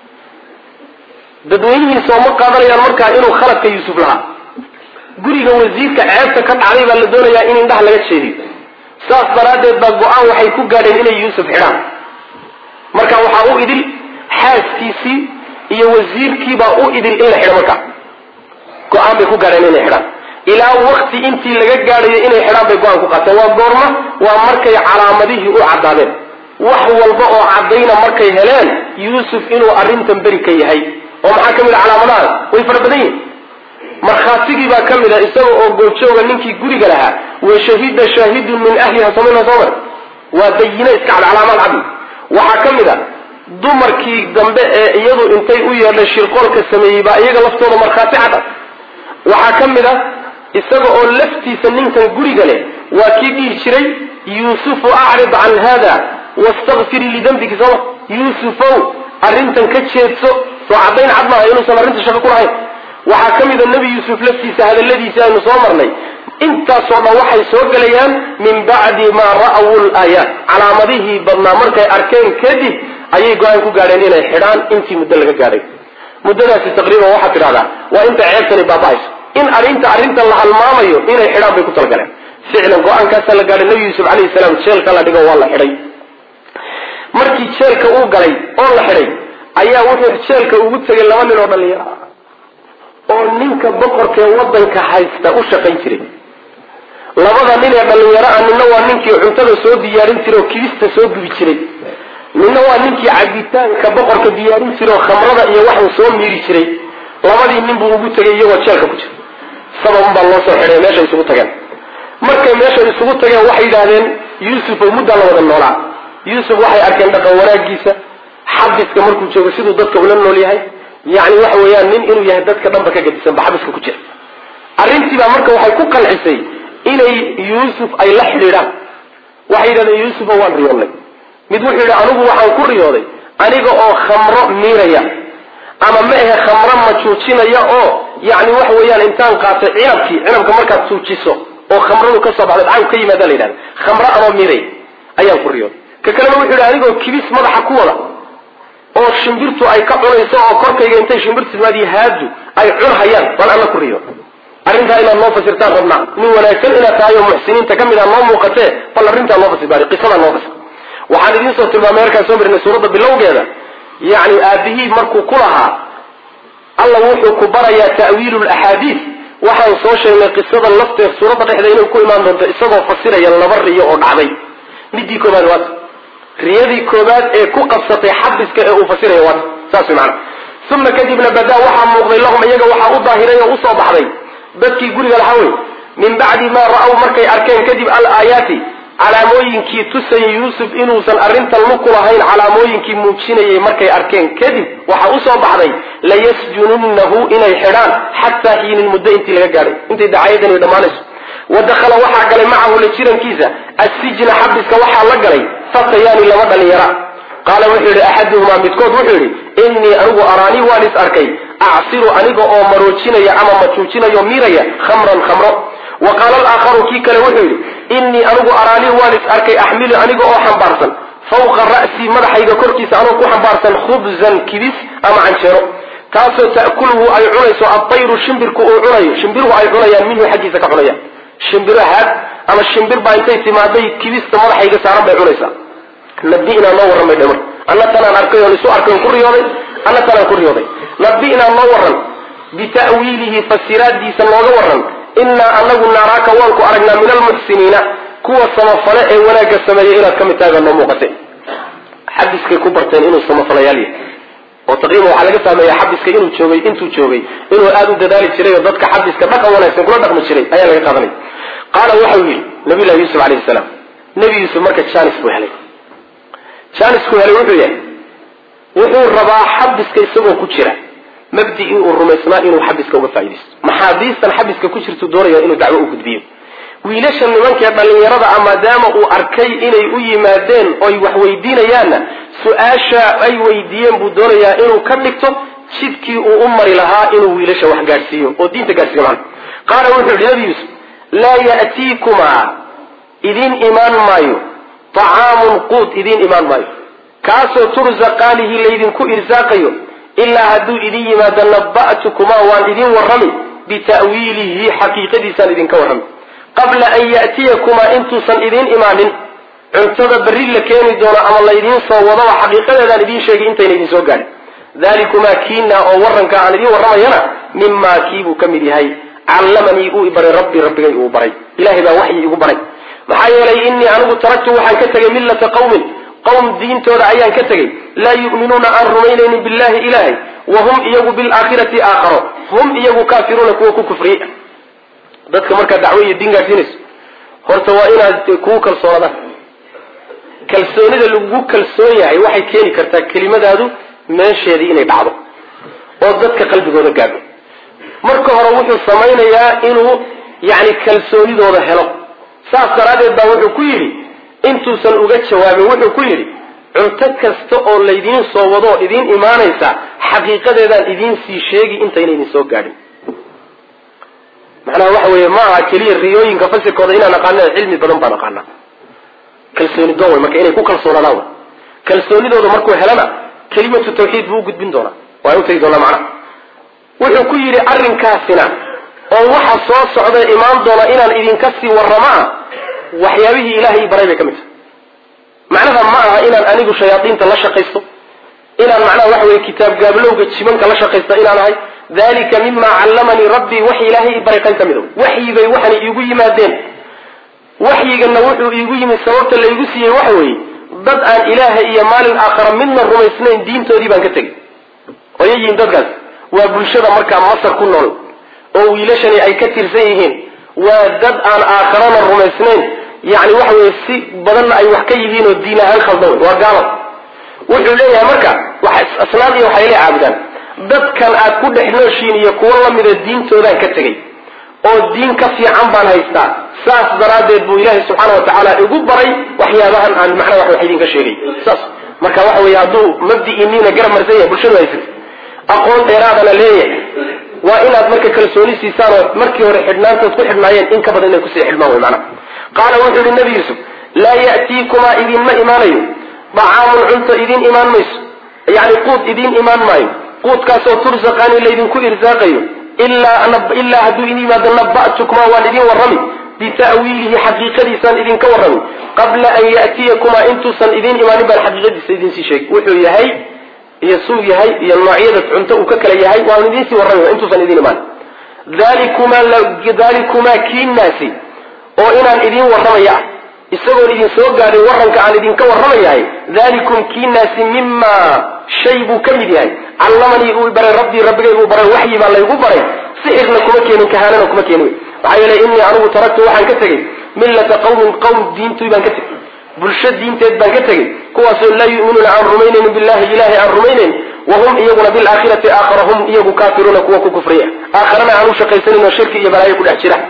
dadweynihiisa oo ma qaadanayaan markaa inuu khaladka yuusuf lahaa guriga wasiirka ceebta ka dhacday baa la doonayaa in indhaha laga jeediyo saas daraaddeed baa go-aan waxay ku gaadheen inay yuusuf xidhaan marka waxaa u idil xaaskiisii iyo wasiirkiibaa u idil in la xidho markaa go-aan bay ku gaadheen inay xidhaan ilaa wakti intii laga gaadhayo inay xidhaan bay go-aan ku qaateen waa goorma waa markay calaamadihii u caddaadeen wax walba oo caddayna markay heleen yuusuf inuu arrintan beri ka yahay oo maxaa ka mid a calaamadaha way fara badan yihin markhaatigii baa ka mid a isaga oo goobjooga ninkii guriga lahaa wa shahida shaahidun min ahliha samina somar waa bayine iska cad calaamaad caddi waxaa ka mid a dumarkii dambe ee iyadu intay u yeedhay shirqoolka sameeyey baa iyaga laftooda markhaati cada waxaa ka mid a isaga oo laftiisa ninkan guriga leh waa kii dhihi jiray yuusufu acrid can hada wastakfirii lidambiki sooma yuusufow arrintan ka jeedso soo caddayn cad maaha inuusan arrinta shaqo ku lahayn waxaa ka mid a nebi yuusuf laftiisa hadalladiisi aynu soo marnay intaasoo dhan waxay soo gelayaan min bacdi maa ra'aw laayaat calaamadihii badnaa markay arkeen kadib ayay go-aan ku gaadheen inay xidhaan intii muddo laga gaadhay muddadaasi taqriiban waxaad tidhahdaa waa inta ceebtani baaba-ayso in arrinta arrinta la halmaamayo inay xidhaan bay ku talagaleen ficlan go-aankaasaa la gaadhay nebi yuusuf calayhi salaam jeelka la dhigo waa la xidhay markii jeelka uu galay oo la xidhay ayaa wuxuu jeelka ugu tegay laba nin oo dhalinyaro oo ninka boqorkee wadanka haysta u shaqayn jiray labada nin ee dhalinyaro ah nina waa ninkii cuntada soo diyaarin jiray oo kibista soo gubi jiray nina waa ninkii cabitaanka boqorka diyaarin jiray oo khamrada iyo waxuu soo miiri jiray labadii nin buu ugu tegay iyagoo jeelka ku jira sababun baa loo soo xidhay meeshay isugu tageen markay meeshay isugu tageen waxay yidhaahdeen yuusuf oo muddaa la wada noolaa yuusuf waxay arkeen dhaqan wanaagiisa xabiska markuu joogo siduu dadka ula nool yahay yani waxa weeyaan nin inuu yahay dadka dhanba ka gadisan ba xabiska ku jira arrintiibaa marka waxay ku qancisay inay yuusuf ay la xidhiidhaan waxay yidhahdeen yuusufa waan riyoodnay mid wuxuu yidhi anigu waxaan ku riyooday aniga oo khamro miiraya ama ma ahe khamro ma juujinaya oo yani waxa weeyaan intaan qaatay cinabkii cinabka markaad tuujiso oo khamradu ka soo baxda dhacanku ka yimaada la yidhahda khamro ama miiraya ayaan ku riyooday ka kalena wuxuu yidhi anigoo kibis madaxa ku wada oo shimbirtu ay ka cunayso oo korkayga intay shimbirtu timaadi haadu ay cunhayaan bal alla ku riyo arrintaa inaad noo fasirtaan rabnaa nin wanaagsan inaad tahay oo muxsiniinta ka mid a noo muuqatee bal arrintaa noo fasir baari qisadaa noo fasir waxaan idiin soo tilmaamay markaan soo marinay suuradda bilowgeeda yacni aabihii markuu ku lahaa alla wuxuu ku barayaa ta'wiilu laxaadiis waxaan soo sheegnay qisada lafteed suuradda dhexdeeda inay ku imaan doonto isagoo fasiraya laba riyo oo dhacday. midii koobaad waa riyadii koobaad ee ku qabsatay xabiska ee uu fasiraya waa saas macna. uma kadibna badaa waxaa muuqday lahum iyaga waxaa u daahiray oo usoo baxday dadkii guriga lahaa wey min bacdi maa ra-w markay arkeen kadib al-aayaati calaamooyinkii tusayay yuusuf inuusan arrintan luku lahayn calaamooyinkii muujinayay markay arkeen kadib waxaa usoo baxday layasjununnahu inay xidhaan xataa xiinin muddo intii laga gaadhay intay dacayadan ay dhammaanayso. wadakhala waxaa galay macahu la jirankiisa assijna xabiska waxaa la galay fatayaani laba dhalinyara. qaala wuxuu yidhi axaduhumaa midkood wuxuu yidhi innii anigu araanii waan is arkay acsiru aniga oo maroojinaya ama majuujinayo miiraya khamran khamro. wa qaala alaakharu kii kale wuxuu yidhi innii anigu araanii waan is arkay axmilu aniga oo xambaarsan fawqa ra'sii madaxayga korkiisa anoo ku xambaarsan khubzan kibis ama canjeero taasoo ta'kuluhu ay cunayso adayru shimbirku uu cunayo shimbiruhu ay cunayaan minhu xaggiisa ka cunayaan. shimbiro haad ama shimbir baa intay timaaday kibista madaxayga saaran bay cunaysaa. nabi-inaa noo warran bay dhemar anna tanaan arkay oon isu arkay on ku riyooday anna tanaan ku riyooday. nabi-inaa noo warran bita'wiilihi fasiraadiisa nooga warran innaa anagu naaraaka waan ku aragnaa min almuxsiniina kuwa samafale ee wanaagga sameeya inaad ka mid tahay noo muuqatay. xabiskay ku barteen inuu samafalayaal yahay oo taqriiban waxaa laga fahmaya xabiska inuu joogay intuu joogay inuu aada u dadaali jiray oo dadka xabiska dhaqan wanaagsan kula dhaqmi jiray ayaa laga qaadanaya. qaala waxau yidhi nabiyullahi yuusuf calayhi salaam nebi yuusuf marka jaanis buu helay jaanisku helay wuxuu yahay wuxuu rabaa xabiska isagoo ku jira mabdii uu rumaysnaa inuu xabiska uga faa'iidaysto maxaabiistan xabiska ku jirtu doonaya inuu dacwo u gudbiyo. wiilasha nimankee dhallinyarada ah maadaama uu arkay inay u yimaadeen oy wax weydiinayaanna su-aasha ay weydiiyeen buu doonayaa inuu ka dhigto jidkii uu u mari lahaa inuu wiilasha wax gaadhsiiyo oo diinta gaadhsiiyo macna. qaala wuxuu yidhi nabi yuusuf laa ya'tiikumaa idiin imaan maayo طacaamun quud idiin imaan maayo kaasoo tursaqaanihi laydinku irsaaqayo ilaa hadduu idin yimaado naba'tukumaa waan idin warrami bita'wiilihi xaqiiqadiisaan idinka warrami qabla an ya'tiyakumaa intuusan idiin imaanin. cuntada berri la keeni doono ama laydiin soo wadaba xaqiiqadeedaan idiin sheegay intayna idin soo gaadhin. dalikumaa kiina oo warranka aan idiin warramayana mimaa kiibuu ka mid yahay callamanii uu ibaray rabbi rabbigay uu baray ilahay baa waxyi igu baray. maxaa yeelay innii anigu taraktu waxaan ka tegay millata qawmin qowm diintooda ayaan ka tegay laa yu'minuuna aan rumaynaynin billahi ilaahay wahum iyagu bilaakhirati aakharo hum iyagu kaafiruuna kuwa ku kufriyey. dadka markaa dacwo iyo diin gaadhsiinayso horta waa inaad kugu kalsoonadaan. kalsoonida lagu kalsoon yahay waxay keeni kartaa kelimadaadu meesheedii inay dhacdo oo dadka qalbigooda gaadho. marka hore wuxuu samaynayaa inuu yani kalsoonidooda helo. saas daraaddeed baa wuxuu ku yidhi intuusan uga jawaabin wuxuu ku yidhi cunto kasta oo laydiin soo wado oo idiin imaanaysa xaqiiqadeedaan idiin sii sheegi intayna idin soo gaadhin. macnaha waxa weeye ma aha keliya riyooyinka fasirkooda inaan aqaana cilmi badan baan aqaanaa. kalsooni doon wey marka inay ku kalsoonaadaan wey. kalsoonidooda markuu helana kelimatu tawxiid buu u gudbin doonaa waa u tegi doonaa macnaha. wuxuu ku yidhi arrinkaasina oo waxa soo socda imaan doona inaan idinka sii warramaa waxyaabihii ilaahay baray bay ka mid tahay. macnaha ma aha inaan anigu shayaadiinta la shaqaysto inaan macnaha waxa weye kitaab gaablowga jimanka la shaqaysta inaan ahay. dalika mima callamanii rabbii wax ilaahay i baray kan ka mido waxyibay waxana iigu yimaadeen. waxyigana wuxuu iigu yimid sababta la igu siiyey waxa weeye dad aan ilaahay iyo maalin aakhara midna rumaysnayn diintoodii baan ka tegey. oyayiin dadkaas waa bulshada markaa masar ku nool oo wiilashani ay ka tirsan yihiin. waa dad aan aakharana rumaysnayn yani waxa weye si badanna ay wax ka yihiin oo diin ahaan khaldan wey waa gaalo. wuxuu leeyahay marka asnaad iyo waxay la caabudaan dadkan aad ku dhex nooshiin iyo kuwo lamida diintoodaan ka tegey oo diin ka fiican baan haystaa. saas daraaddeed buu ilaahay subxaana watacaala igu baray waxyaabahan aan macnaha wax idinka sheegay. saas marka waxa weye hadduu mabdi'iiniina garab marsan yahay bulshadu haysat aqoon dheeraadana leeyahay waa inaad marka kalsooni siisaan oo markii hore xidhnaantood ku xidhnaayeen in ka badan inay kusii xidhmaan wey macnaha. qaala wuxuu yihi nabi yuusuf laa ya'tiikumaa idinma imaanayo dacaamun cunto idiin imaan mayso yani quud idiin imaan maayo quudkaasoo tursaqaani laydinku irsaaqayo ilaa hadduu idin yimaado naba'tukumaa waan idin warrami bita'wiilihi xaqiiqadiisaan idinka warrami qabla an ya'tiyakumaa intuusan idiin imaanin baan xaqiiqadiisa idinsii sheegi. wuxuu yahay iyo suu yahay iyo noocyada cunto uu ka kala yahay waan idinsii warrami intuusan idin imaanin. dalikuma dalikuma kiinnaasi oo inaan idin warramaya isagoo idin soo gaaray waranka aan idin ka warramayahay dalikum kiinnaasi mimma shay buu ka mid yahay callamanii uu baray rabbii rabbigaygu baray waxyi baa laygu baray sixirna kuma keenin kahaanana kuma keenin waxaa yeelay innii anigu taraktu waxaan ka tegey millata qawmin qawm diintoy baan ka tegey bulsho diinteed baan ka tegey kuwaasoo laa yu'minuuna aan rumaynaynin billahi ilaahay aan rumaynayn wahum iyaguna bilaakhirati aakhara hum iyagu kaafiruuna kuwa ku kufriya aakharana aan u shaqaysanin oo shirki iyo balaayo ku dhex jira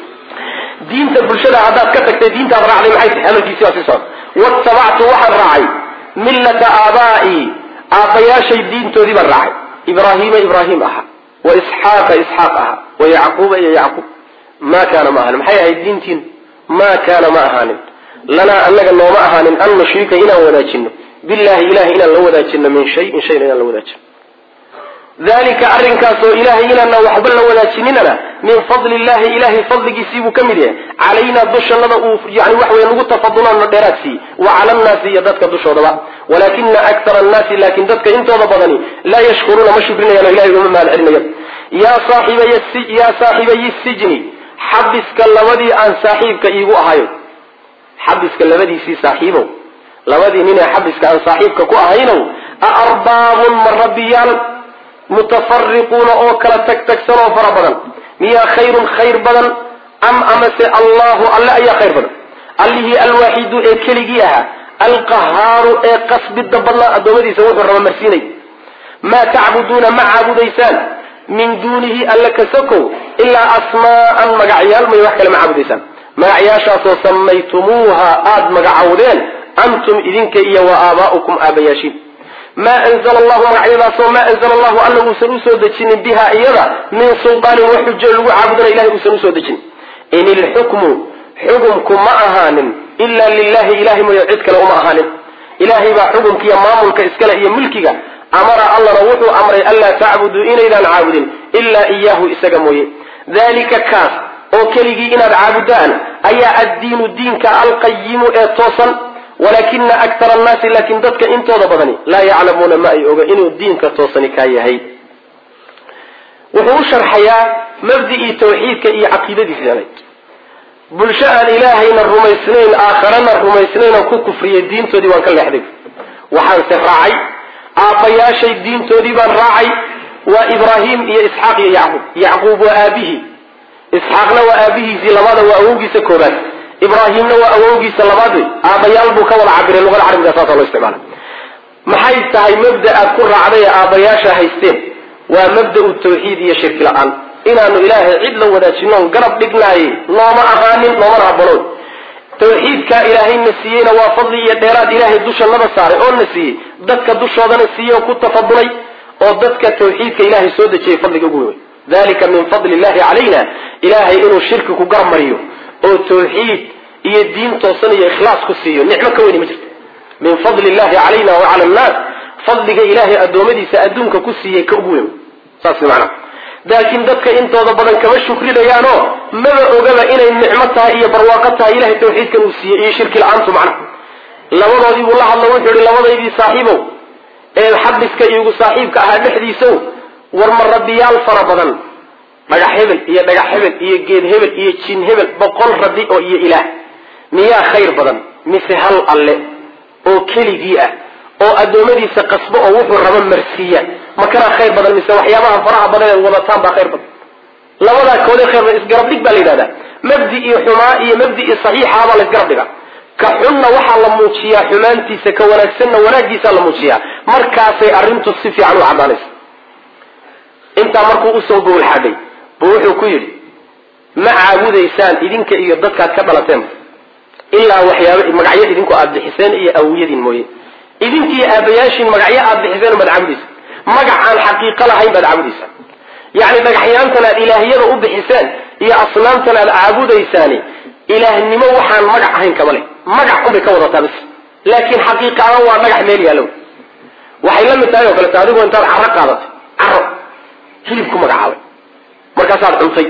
diinta bulshada haddaad ka tagtay diintaad raacday maxay tahay hadalkiisi waa sii socda waattabactu waxaan raacay millata aabaa'i aabbayaashay diintoodii baan raacay ibraahiima ibraahim ahaa wa isxaaqa isxaaq ahaa wa yacquuba iyo yacquub maa kaana ma ahaanin maxay ahayd diintiin maa kaana ma ahaanin lanaa annaga nooma ahaanin an nushrika inaan wadaajino billahi ilahay inaan la wadaajino min shayin shayna inaan la wadaajino dalika arrinkaasoo ilahay inaana waxba la wadaajininana min fadli illahi ilahay fadligiisiibuu ka mid yahay calaynaa dushannada uu yani wax wey nagu tafaduloona dheeraad siiye wa cala annaasi iyo dadka dushoodaba walaakina akara annaasi laakin dadka intooda badani laa yashkuruuna ma shukrinayaan o ilahay uma mahad celinayan yaa saaxibayi sijni xabiska labadii aan saaxiibka iigu ahayo xabiska labadiisii saaxiibow labadii ninee xabiska aan saaxiibka ku ahaynow a arbaabun ma rabbiyaal mutafariquuna oo kala tag tagsan oo fara badan miyaa khayrun khayr badan am amase allahu alle ayaa khayr badan allihii alwaaxidu ee keligii ahaa alqahaaru ee qasbida badnaa addoommadiisa wuxuu raba marsiinay maa tacbuduuna ma caabudaysaan min duunihi alle kasakow ilaa asmaa'an magacyaal may wax kale ma caabudaysaan magacyaashaasoo samaytumuuha aada magacawdeen antum idinka iyo wa aabaa'ukum aabayaashiin maa anzala allahu magacyadaasoo maa anzala allahu alla uusan usoo dejinin biha iyada min sulطaanin wax xujo lagu caabudana ilahay uusan usoo dejinin in ilxukmu xukumku ma ahaanin ila lilahi ilahay mooye cid kale uma ahaanin ilahay baa xukumkiiyo maamulka iskale iyo mulkiga amara allana wuxuu amray anlaa tacbuduu inaydaan caabudin ilaa iyaahu isaga mooye dalika kaas oo keligii inaad caabudaan ayaa addiinu diinka alqayimu ee toosan walakina akara annaasi laakin dadka intooda badani laa yaclamuuna ma ay oga inuu diinka toosani kaa yahay wuxuu u sharxayaa mabdicii tawxiidka iyo caqiidadiisa bulsho aan ilaahayna rumaysnayn aakharana rumaysnayn oo ku kufriyay diintoodii waan ka leexday waxaanse raacay aabbayaashay diintoodii baan raacay waa ibraahim iyo isxaaq iyo yacquub yacquub waa aabihi isxaaqna waa aabihiisii labada waa awowgiisa koobaad ibraahimna waa awowgiisa labaad aabbayaal buu ka wada cabiray luqada carabiga saasa loo isticmaala maxay tahay mabda aad ku raacday ee aabbayaasha haysteen waa mabda'u tawxiid iyo shirki la-aan inaanu ilaahay cid la wadaajinoon garab dhignaayey nooma ahaanin noomana habanoon tawxiidkaa ilaahayna siiyeyna waa fadli iyo dheeraad ilaahay dushannada saaray oo na siiyey dadka dushoodana siiyey oo ku tafadulay oo dadka tawxiidka ilaahay soo dejiyey fadliga ugu wey dalika min fadli illahi calayna ilaahay inuu shirki ku garab mariyo oo tawxiid iyo diin toosan iyo ikhlaas ku siiyo nicmo ka weyni ma jirto min fadli illahi calayna wa cala annaas fadliga ilaahay addoommadiisa adduunka ku siiyey ka ugu weyn saas macnaa laakiin dadka intooda badan kama shukrinayaanoo maba ogaba inay nicmo tahay iyo barwaaqo tahay ilahay tawxiidkan uu siiyey iyo shirki la-aantu macnaha labadoodii buu la hadla wuxuu yihi labadaydii saaxiibow ee xabiska iigu saaxiibka ahaa dhexdiisow war ma rabbiyaal fara badan dhagax hebel iyo dhagax hebel iyo geed hebel iyo jin hebel boqol rabbi oo iyo ilaah miyaa khayr badan mise hal alle oo keligii ah oo addoommadiisa qasbo oo wuxuu raba marsiiya ma kanaa khayr badan mise waxyaabaha faraha badan ee wadataan baa khayr badan labadaa koodee khayr badan isgarab dhig baa la yidhahdaa mabdicii xumaa iyo mabdicii saxiixa baa la isgarab dhigaa ka xunna waxaa la muujiyaa xumaantiisa ka wanaagsanna wanaaggiisaa la muujiyaa markaasay arrintu si fiican u caddaanaysa intaa markuu usoo gowol xadhay buu wuxuu ku yidhi ma caabudaysaan idinka iyo dadkaad ka dhalateen ilaa waxyaaba magacyo idinku aada bixiseen iyo awiyadiin mooye idinkii aabayaashiin magacyo aada bixiseen baad caabudaysa magac aan xaqiiqo lahayn baad caabudaysaa yacni dhagaxyaantan aad ilaahiyada u bixiseen iyo asnaamtan aad caabudaysaani ilaahnimo waxaan magac ahayn kama leh magac unbay ka wadataa bis laakiin xaqiiqa ahaan waa dhagax meel yaallow waxay la mid tahay oo kaleeto adigu intaad carro qaadatay carro hilib ku magacaabay markaasaad cuntay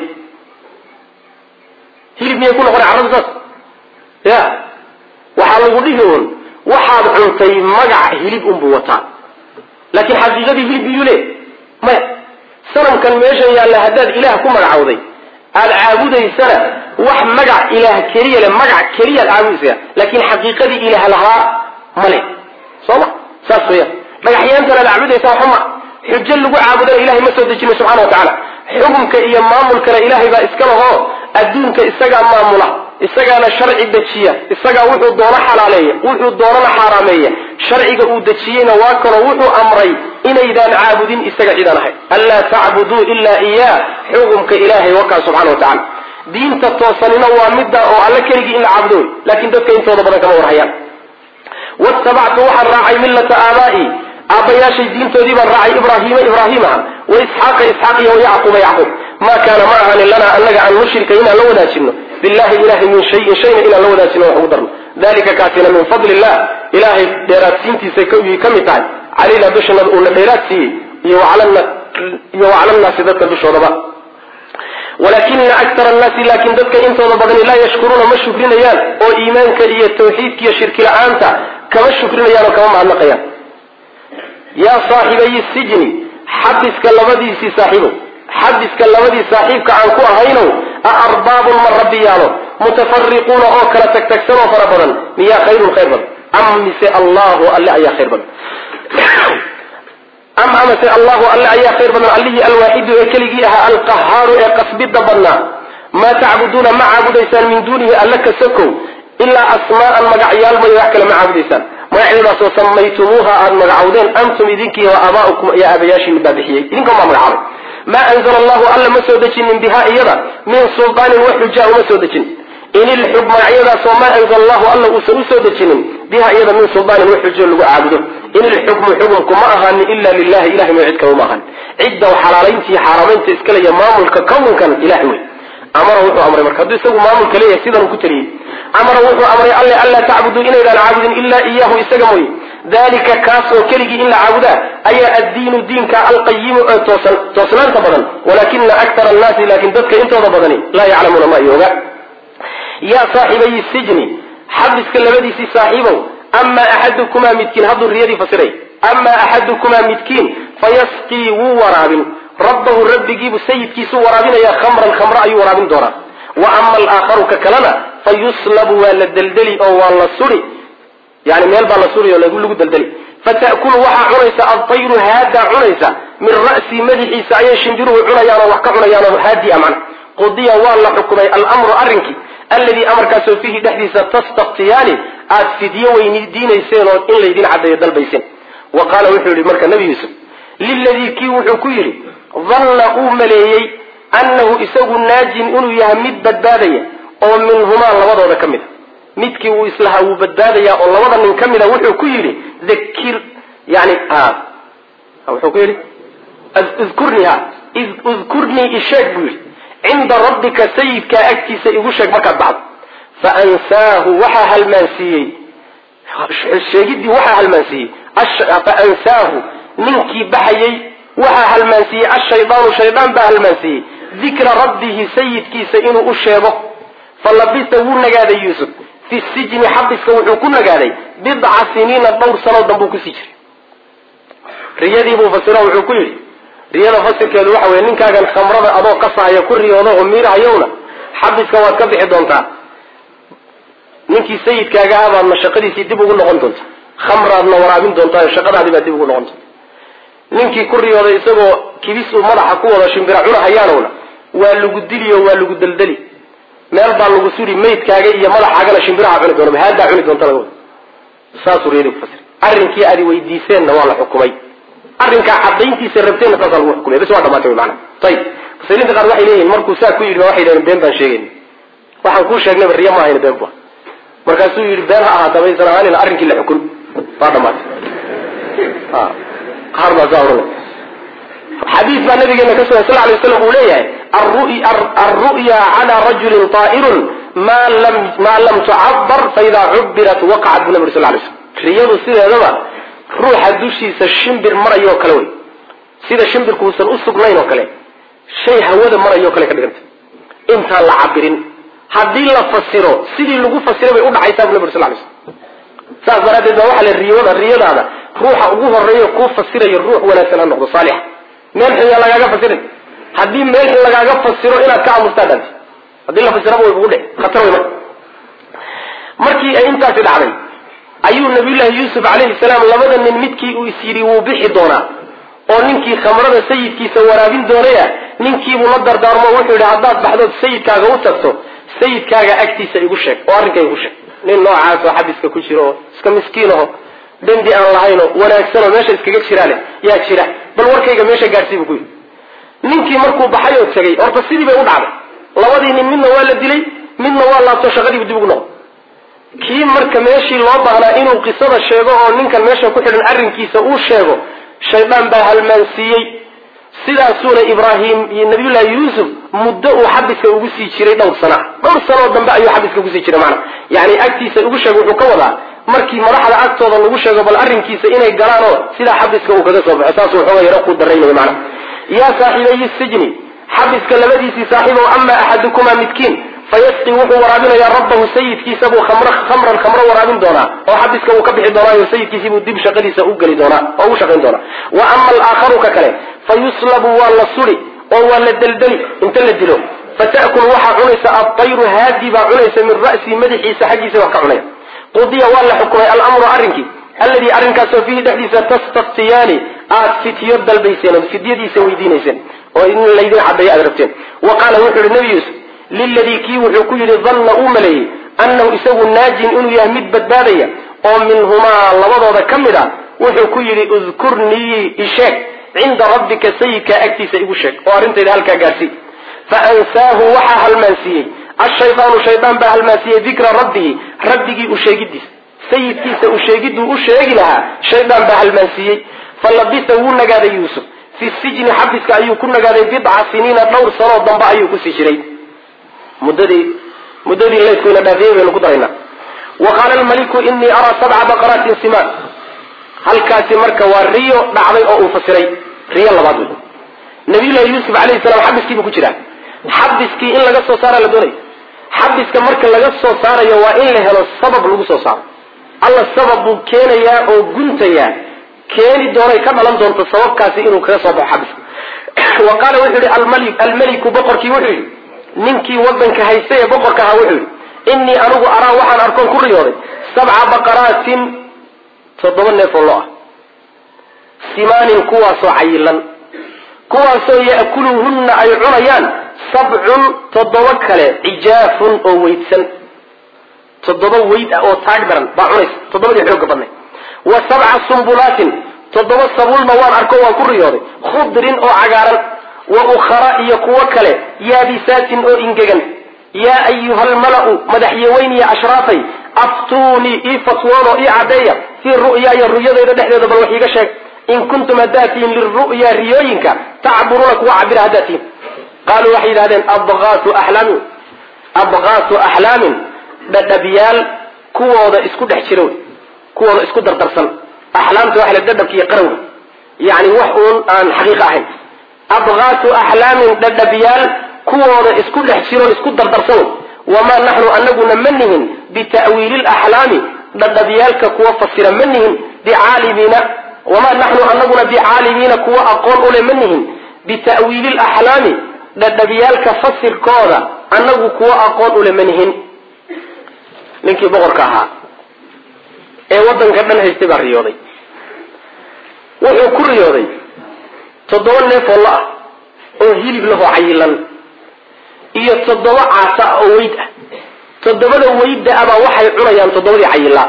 hilib miyay ku noqona carrada saas ya waxaa lagu dhihi un waxaad cuntay magac hilib unbuu wataa laakiin xaqiiqadii hilib miyuu le maya sanam kan meeshan yaalla haddaad ilaah ku magacawday aad caabudaysana wax magac ilaah keliya le magac keliya aad caabudaysaa laakiin xaqiiqadii ilaah lahaa male sooma saas weeyaan dhagaxyaantana aad caabudaysaa xuma xujo lagu caabudana ilahay ma soo dejino subxana watacaala xukunka iyo maamulkana ilaahay baa iska lahoo adduunka isagaa maamula isagaana sharci dejiya isagaa wuxuu doono xalaaleeya wuxuu doonana xaaraameeya sharciga uu dejiyeyna waa kanoo wuxuu amray inaydaan caabudin isaga cidaan ahay anlaa tacbuduu ilaa iyaa xukumka ilaahay wakaa subxana watacaala diinta toosanina waa midda oo alle keligii in la caabudo laakiin dadka intooda badan kama warhayaan watabactu waxaan raacay millata aabaa'i aabbayaashay diintoodii baan raacay ibraahiima ibraahiimaha wa isxaaqa isxaaq iyo yacquuba yacquub maa kaana ma ahanin lanaa annaga aan mushrika inaan la wadaajino billahi ilahay min shayin shayna inaan la wadaajino wax ugu darno dalika kaasina min fadli illah ilahay dheeraadsiintiisay ka mid tahay calayna dushana uuna dheeraad siiyey iyo wacala nnaasi dadka dushoodaba walakina aktar annaasi laakin dadka intooda badani laa yashkuruuna ma shukrinayaan oo iimaanka iyo tawxiidka iyo shirki la-aanta kama shukrinayaan oo kama mahadnaqayaan yaa saaxibayi sijni xabiska labadiisii saaxiibow xabiska labadii saaxiibka aan ku ahaynow a arbaabun ma rabbiyaalo mutafariquuna oo kala tagtagsanoo fara badan miyaa khayrun khayr badan am mise allahu alle ayaa khayr badan am amase allahu alle ayaa khayr badan allihii alwaaxidu ee keligii ahaa alqahaaru ee qasbida badnaa maa tacbuduuna ma caabudaysaan min duunihi alle ka sokow ilaa asmaa'an magacyaal may wax kale ma caabudaysaan magacyadaasoo samaytumuuha aada magacawdeen antum idinkii wa aabaa'ukum iyo aabayaashiin baa bixiyey idinka maa magacaabay maa anzala allahu alla ma soo dejinin bihaa iyada min sultaanin wax xujaa uma soo dejin in ilxub magacyadaasoo maa anzala allahu alla uusan u soo dejinin bihaa iyada min sultaanin wax xujo lagu caabudo in ilxukmu xukunku ma ahaanin ila lilahi ilahay ma cid kale uma ahaanin cidda xalaalaynta iyo xaaraamaynta iskaleya maamulka kownkan ilahay wey amara wuxuu amray marka hadduu isagu maamulka leeyahay sidan uu ku taliyey amara wuxuu amray alle anlaa tacbuduu inaydaan caabudin ilaa iyaahu isaga mooye dalika kaas oo keligii in la caabudaa ayaa addiinu diinka alqayimu ee toosan toosnaanta badan walakina aktar annaasi laakin dadka intooda badani laa yaclamuuna ma iyooga yaa saaxibayi sijni xabiska labadiisii saaxiibow ama axadukumaa midkiin hadduu riyadii fasiray ama axadukumaa midkiin fayasqii wuu waraabin rabbahu rabbigiibu sayidkiisu waraabinaya khamran khamro ayuu waraabin doonaa wa ama alaakharu ka kalena fa yuslabu waa la deldeli oo waa la suri yani meel baa la suri oo lagu deldeli fata'kulu waxaa cunaysa adtayru haadaa cunaysa min ra'sii madaxiisa ayay shimbiruhu cunayaan oo wax ka cunayaanoo haadi a macna qudiya waa la xukumay alamru arrinkii alladii amarkaasoo fiihi dhexdiisa tastaqtiyaani aad fidyo weydiinayseen oo in laydin caddeeyo dalbayseen wa qaala wuxuu yihi marka nebi yuusuf liladii kii wuxuu ku yidhi danna uu maleeyey annahu isagu naajin inuu yahay mid badbaadaya oo minhumaa labadooda ka mid a midkii uu islahaa wuu badbaadayaa oo labada nin ka mida wuxuu ku yidhi dakir yani wuxuu ku yidhi udkurnii ha udkurnii isheeg buu yidhi cinda rabbika sayidkaa agtiisa igu sheeg markaad baxdo fa ansaahu waxaa halmaansiiyey sheegiddii waxaa halmaansiiyey fa ansaahu ninkii baxayey waxaa halmaansiiyey ashaydaanu shaydaan baa halmaansiiyey dikra rabbihi sayidkiisa inuu u sheego fa labisa wuu nagaaday yuusuf fi sijni xabiska wuxuu ku nagaaday bidca siniina dhowr sanoo danbuu kusii jiray riyadiibuu fasiro wuxuu ku yidhi riyada fasirkeedu waxa weye ninkaagan khamrada adoo qasaaya ku riyooda oo miirahayowna xabiska waad ka bixi doontaa ninkii sayidkaaga ah baadna shaqadiisii dib ugu noqon doonta khamraadna waraabin doontaa shaqadaadii baad dib ugu noqon doonta ninkii ku riyooday isagoo kibis uu madaxa ku wada shimbira cunahayaanowna waa lagu diliyo waa lagu deldeli meel baa lagu suri maydkaaga iyo madaxaagana shimbiraha cuni doona haadaa cuni doonta laga wada saasuu riyadii ku fasir arrinkii aad weydiiseenna waa la xukumay arrinkaa cadayntiisa rabteenna saasaa lagu xukumay bas waa dhamaatay macana ayib mufasiriinta qaar waxay leeyihin markuu saa ku yidhi waxay leeyihin been baan sheegayna waxaan kuu sheegnayba riya ma ahayna been bu markaasuu yidhi been ha ahaata maysan ahaanina arrinkii la xukun waa dhamaatay qaar baa saa ohanay xadiis baa nabigeena ka sugan sal ly waslam uu leeyahay alru'ya cala rajulin taa'irun maa lam maa lam tucabar faidaa cubirat waqacat bu nabi uri sal lay slam riyadu sideedaba ruuxa dushiisa shimbir marayoo kale wey sida shimbirkuusan u sugnayn oo kale shay hawada marayoo kale ka dhiganta intaan la cabirin haddii la fasiro sidii lagu fasiray bay udhacaysaa bu nabi uri sal lay slam saas daraaddeed baa waxa le riyada riyadaada ruuxa ugu horeeyo kuu fasirayo ruux wanaagsan ha noqdo saalix meel xun yaa lagaaga fasirin haddii meel lagaaga fasiro inaad ka aamustaa dhanti haddii la fasiraba way kugu dhe khatar way marka markii ay intaasi dhacday ayuu nabiyullaahi yuusuf calayhi salaam labada nin midkii uu is yidhi wuu bixi doonaa oo ninkii khamrada sayidkiisa waraabin doonaya ninkiibuu la dardaarmo wuxuu yidhi haddaad baxdood sayidkaaga u tagto sayidkaaga agtiisa igu sheeg oo arrinkay igu sheeg nin noocaas oo xabiska ku jiro oo iska miskiin aho dembi aan lahaynoo wanaagsanoo meesha iskaga jiraa leh yaa jira bal warkayga meesha gaadhsiibu ku yidhi ninkii markuu baxay oo tegey horta sidii bay u dhacday labadii nin midna waa la dilay midna waa laabto shaqadiibu dib ugu noqo kii marka meeshii loo baahnaa inuu qisada sheego oo ninkan meesha ku xidhan arrinkiisa uu sheego shaydaan baa halmaansiiyey sidaasuuna ibraahim iyo nabiyullaahi yuusuf muddo uu xabiska ugu sii jiray dhowr sana dhowr sanoo dambe ayuu xabiska ugusii jiray macana yani agtiisa ugu sheego wuxuu ka wadaa markii madaxda agtooda lagu sheego bal arrinkiisa inay galaan oo sidaa xabiska uu kaga soo baxo saasuu xooga yaro ku daraynaya macana yaa saaxiibayi sijni xabiska labadiisii saaxiibow ama axadukumaa midkiin fayasqi wuxuu waraabinayaa rabbahu sayidkiisa buu khamran khamro waraabin doonaa oo xabiska uu ka bixi doonaayo sayidkiisii buu dib shaqadiisa u geli doonaa oo ugu shaqayn doonaa wa ama alaakharu ka kale fayuslabu waa la suri oo waa la deldeli inta la dilo fata'kul waxaa cunaysa adayru haadi baa cunaysa min ra'sii madaxiisa xaggiisa wax ka cunaya qudiya waa la xukumay alamru arrinkii alladii arrinkaasoo fiihi dhexdiisa tastaftiyaani aad fityo dalbayseen ood fidyadiisa weydiinayseen oo in laydin caddeeyo aad rabteen wa qaala wuxuu yihi nabi yuusuf liladii kii wuxuu ku yidhi danna uu maleeyey annahu isagu naajin inuu yahay mid badbaadaya oo minhumaa labadooda ka mid a wuxuu ku yidhi udkurnii isheeg cinda rabbika sayidkaa agtiisa igu sheeg oo arrintayda halkaa gaadhsii fa ansaahu waxaa halmaansiiyey ashaydaanu shaydaan baa halmaansiiyey dikra rabbihi rabbigii u sheegidiisa sayidkiisa u sheegidduu u sheegi lahaa shaydaan baa halmaansiiyey falabisa wuu nagaaday yuusuf fi sijni xabiska ayuu ku nagaaday bidca siniina dhowr sanoo dambe ayuu kusii jiray muddadii muddadii laydkuyna dhaafiyey baynu ku daraynaa wa qaala almaliku inii araa sabca baqaraatin simaan halkaasi marka waa riyo dhacday oo uu fasiray riyo labaad wey nabiyullaahi yuusuf calayhi salaam xabiskiibuu ku jiraa xabiskii in laga soo saara la doonayo xabiska marka laga soo saarayo waa in la helo sabab lagu soo saaro alla sabab buu keenayaa oo guntayaa keeni doonay ka dhalan doonto sababkaasi inuu kaga soo baxo xabiska wa qaala wuxuu yihi almali almeliku boqorkii wuxuu yidhi ninkii wadanka haysta ee boqorka ahaa wuxuu yidhi innii anigu araa waxaan arkoon ku riyooday sabca baqaraatin toddoba neef oo lo ah simaanin kuwaasoo cayilan kuwaasoo ya'kuluhunna ay cunayaan sabcun toddoba kale cijaafun oo weydsan toddoba weyd ah oo taag daran baa cunaysa toddobadii xooga badnay wa sabca sumbulaatin toddoba sabuulna waan arko waan ku riyooday khudrin oo cagaaran wa ukhara iyo kuwo kale yaabisaatin oo ingegan yaa ayuha almala'u madaxyaweyniya ashraafay aftuunii ii fatwoonoo ii caddeeya fii ru'yaaya ruyadayda dhexdeeda bal wax iiga sheeg in kuntum haddaatihin liru'ya riyooyinka tacburuuna kuwa cabira haddaatihin qaaluu waxay yidhahdeen abqaasu axlaamin abqaasu axlaamin dhadhabyaal kuwooda isku dhex jira wey kuwooda isku dardarsan axlaamta waxa la dhadhabka iyo qarawga yacni wax uun aan xaqiiqa ahayn abqaasu axlaamin dhadhabyaal kuwooda isku dhex jiro isku dardarsan wamaa naxnu anaguna ma nihin bita'wiili laxlaami dhadhabyaalka kuwa fasira ma nihin bicaalimiina wamaa naxnu anaguna bicaalimiina kuwa aqoon ule ma nihin bita'wiili laxlaami dhadhabyaalka fasirkooda anagu kuwa aqoon ule ma nihin ninkii boqorka ahaa ee wadanka dhan haystay baa riyooday wuxuu ku riyooday toddoba neef oo la ah oo hilib lahoo cayilan iyo toddoba caasa oo weyd ah toddobada weyda abaa waxay cunayaan toddobadii cayilaa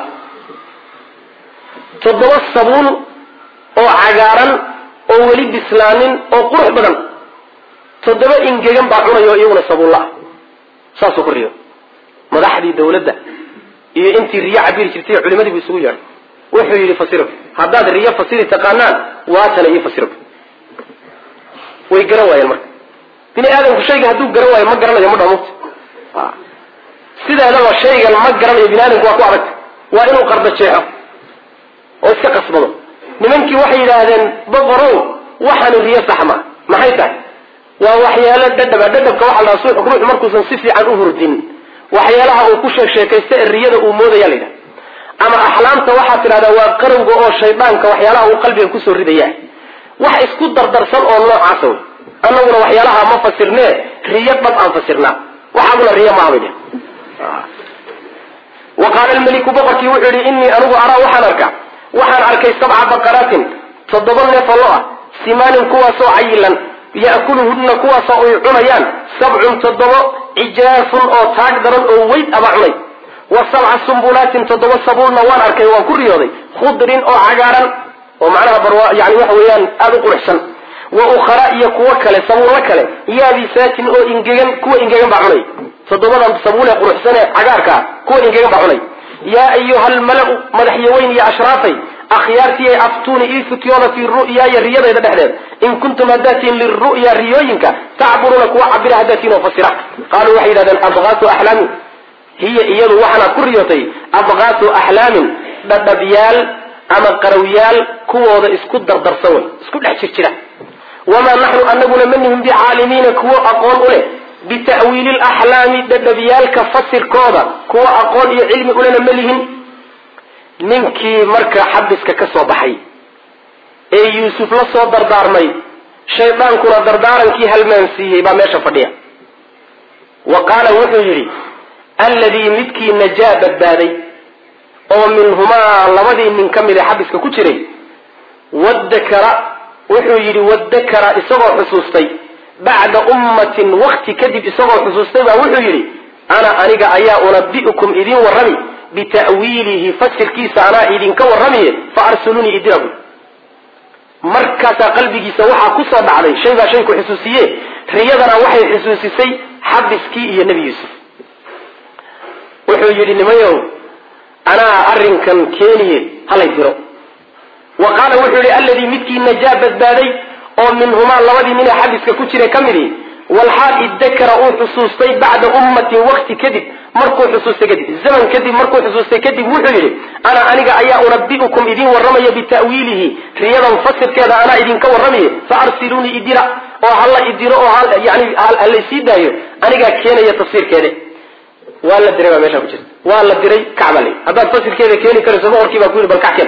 toddoba sabuun oo cagaaran oo weli bislaanin oo qurux badan toddoba ingegan baa cunayo iyaguna sabuun la-ah saasuu ku riyo madaxdii dawladda iyo intii riyo cabiri jirtay culimadii buu isugu yeedhay wuxuu yidhi fasiro haddaad riyo fasiri taqaanaan waatana iyo fasiro way garan waayeen marka bini aadamku shayga hadduu garan waayo ma garanayo ma dhamuut sideedaba shaygan ma garanayo bini aadamku waa ku adag waa inuu qarda jeexo oo iska qasbado nimankii waxay yidhaahdeen boqorow waxaanu riyo saxma maxay tahay waa waxyaalo dhadhaba dhadhabka waxa la suuq ruux markuusan si fiican u hurdin waxyaalaha uu ku sheeg sheekaysta ee riyada uu moodaya la yidhahda ama axlaamta waxaa tidhahdaa waa qarowga oo shaydaanka waxyaalaha uu qalbiga kusoo ridaya wax isku dardarsan oo noocaasa wey annaguna waxyaalaha ma fasirne riyo dhab aan fasirnaa waxaaguna riyo ma ahayn وقال الملك بقرتي وحري إني أنو أرى وحن أركع وحن أركي سبع بقرات تضبطن فالله سمان كواسو عيلا يأكلهن كواسو عنيان سبع تضبط عجاف أو تاقدر أو ويد أبا عني وسبع سنبلات تضبط سبول نوان أركي وكل رياضي خضر أو عقارا ومعناها برواء يعني وحويان أبو قرحسن وأخرى يكوى كلا سبول كلا يا بسات أو إنجيان كوى إنجيان بعني تضبط سبول قرحسن عقارك كوى إنجيان بعني يا أيها الملأ مدحيوين يا أشرافي أخيارتي أفتوني إيفتيونا في الرؤيا يا رياضة إذا بحدث إن كنتم هداتين للرؤيا ريوينك تعبرون كوعبر هداتين وفسرة قالوا وحيدا أبغاث أحلام هي إيال وحنا كريوتي أبغاث أحلام بدبيال أما قرويال كوة اسكد دردر سوي اسكد حشرشرة وما نحن أنقل منهم بعالمين كوة أقول أولي بتأويل الأحلام بدبيال كفسر كوضا كوة أقول علم أولنا مليهم ninkii marka xabiska ka soo baxay ee yuusuf la soo dardaarmay shaydaankuna dardaarankii halmaansiiyey baa meesha fadhiya wa qaala wuxuu yidhi alladii midkii najaa badbaaday oo minhumaa labadii nin ka mida xabiska ku jiray wadakara wuxuu yidhi wadakara isagoo xusuustay bacda ummatin wakti kadib isagoo xusuustay baa wuxuu yidhi ana aniga ayaa unabi'ukum idin warrami بتأويله فسر كيس أنا إذن كورمي فأرسلوني إدرابي مركز قلبي سوحا كسر عليه شيء شيء حسوسية رياضنا وحي حسوسي حبس كي يا نبي يوسف وحي نميو أنا أرن كان كيني هلا يدرو وقال وحي الذي متي نجاب الداري أو منهما لودي من حبس ككتير كمري والحال الذكر أو حسوسي بعد أمة وقت كذب مركو حسوسي كذب الزمن كذب مركو حسوسي كذب وحيري أنا أنيقا أيا أنبئكم إذين والرمي بتأويله رياضا مفسر كذا أنا إذين كورمي فأرسلوني إدراء أو هلا إدراء أو هلا يعني هلا يسيد دايو أنيقا كينا يتفسير كذا ولا الدري ما ماشى بجد ولا الدري كعملي هذا تفسير كذا كيني كرسمه وركيب أقول بالكعكل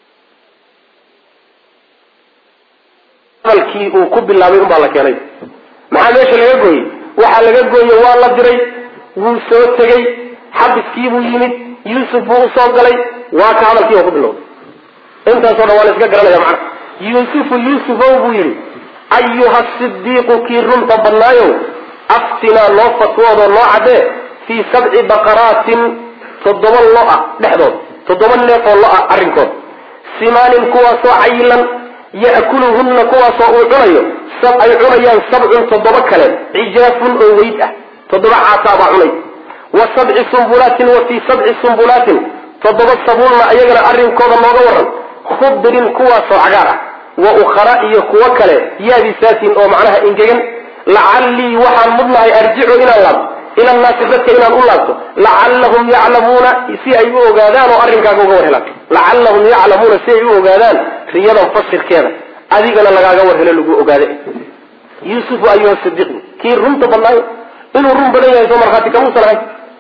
الكي وكب الله بيهم بالله كيني ما ماشى اللي يقول وحال يقول ولا الدري wuu soo tegey xabiskii buu yimid yuusuf buu u soo galay waa ka hadalkii oo ku bilowday intaasoo dhan waa la iska garanaya macna yuusufu yuusufow buu yidhi ayuha sidiiqu kii runta badnaayow aftinaa loo fatwoodoo loo caddee fii sabci baqaraatin toddoba lo-a dhexdood toddoba neefoo lo-a arrinkood simaanin kuwaasoo cayilan ya'kuluhunna kuwaasoo uu cunayo ay cunayaan sabcun toddoba kale cijaafun oo weyd ah تضبع عطابة علي وسبع سنبلات وفي سبع سنبلات تضبع سبولنا أيضا أرين كوضا مغورا خضر كواس وعقارة وأخرى يكوكلا يا بسات أو معناها إنجيا لعلي وحن مضنع أرجع إلى الله إلى الناس ذاتك إلى الله لعلهم يعلمون سيئوا قادان وأرين كاقوغور لك لعلهم يعلمون سيئوا قادان رياضا مفسر كذا أذيقنا لك أقوور هلا لقوء قادان يوسف أيها الصديق كي رمت بالله inuu run badan yahay soo markhaati kama salahay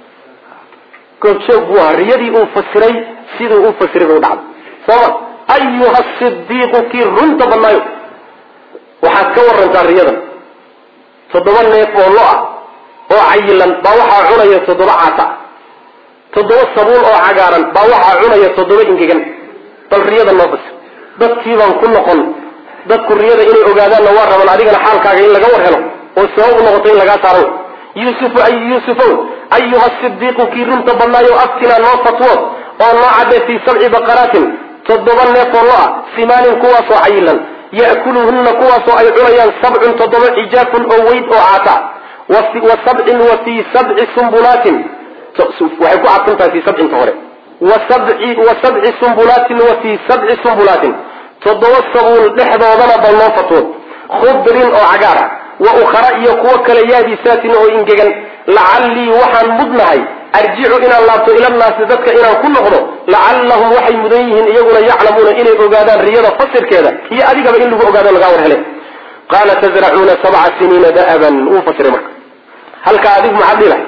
goobjoog waa riyadii uu fasiray siduu u fasiray buu dhacday sooma ayuha sidiiqu kii runta badnaayo waxaad ka warantaa riyadan toddoba neef oo lo ah oo cayilan baa waxaa cunaya toddoba caata toddoba sabuul oo cagaaran baa waxaa cunaya toddoba ingegan bal riyada noo fasir dadkii baan ku noqon dadku riyada inay ogaadaanna waa raban adigana xaalkaaga in laga war helo oo sabab u noqoto in lagaa saaro يوسف أي يوسف أيها الصديق كي رمت بالله أفتنا نو فتوى أو نوعد في سبع بقرات تضبن الله سمان كواس عيلا يأكلهن كواس أي عريان سبع تضبن إجاف أو ويد أو عطاء وسبع وفي سبع سنبلات وحكو عطنت في سبع طهر وسبع وسبع سنبلات وفي سبع سنبلات تضبن السبول لحظة وضنا بالله فتوى خضر أو عقارة وأخرى يكوكل يادي ساتن أو إنجيجا لعلي وحن مضنعي أرجع إلى الله إلى الناس ذاتك إلى كل غضو لعلهم وحي مدنيهن يقول يعلمون إلي أقادان رياضة فصل كذا هي أديك بإنه أقادان الغاور هلي قال تزرعون سبع سنين دأبا وفصل مك هل كأديك معدلة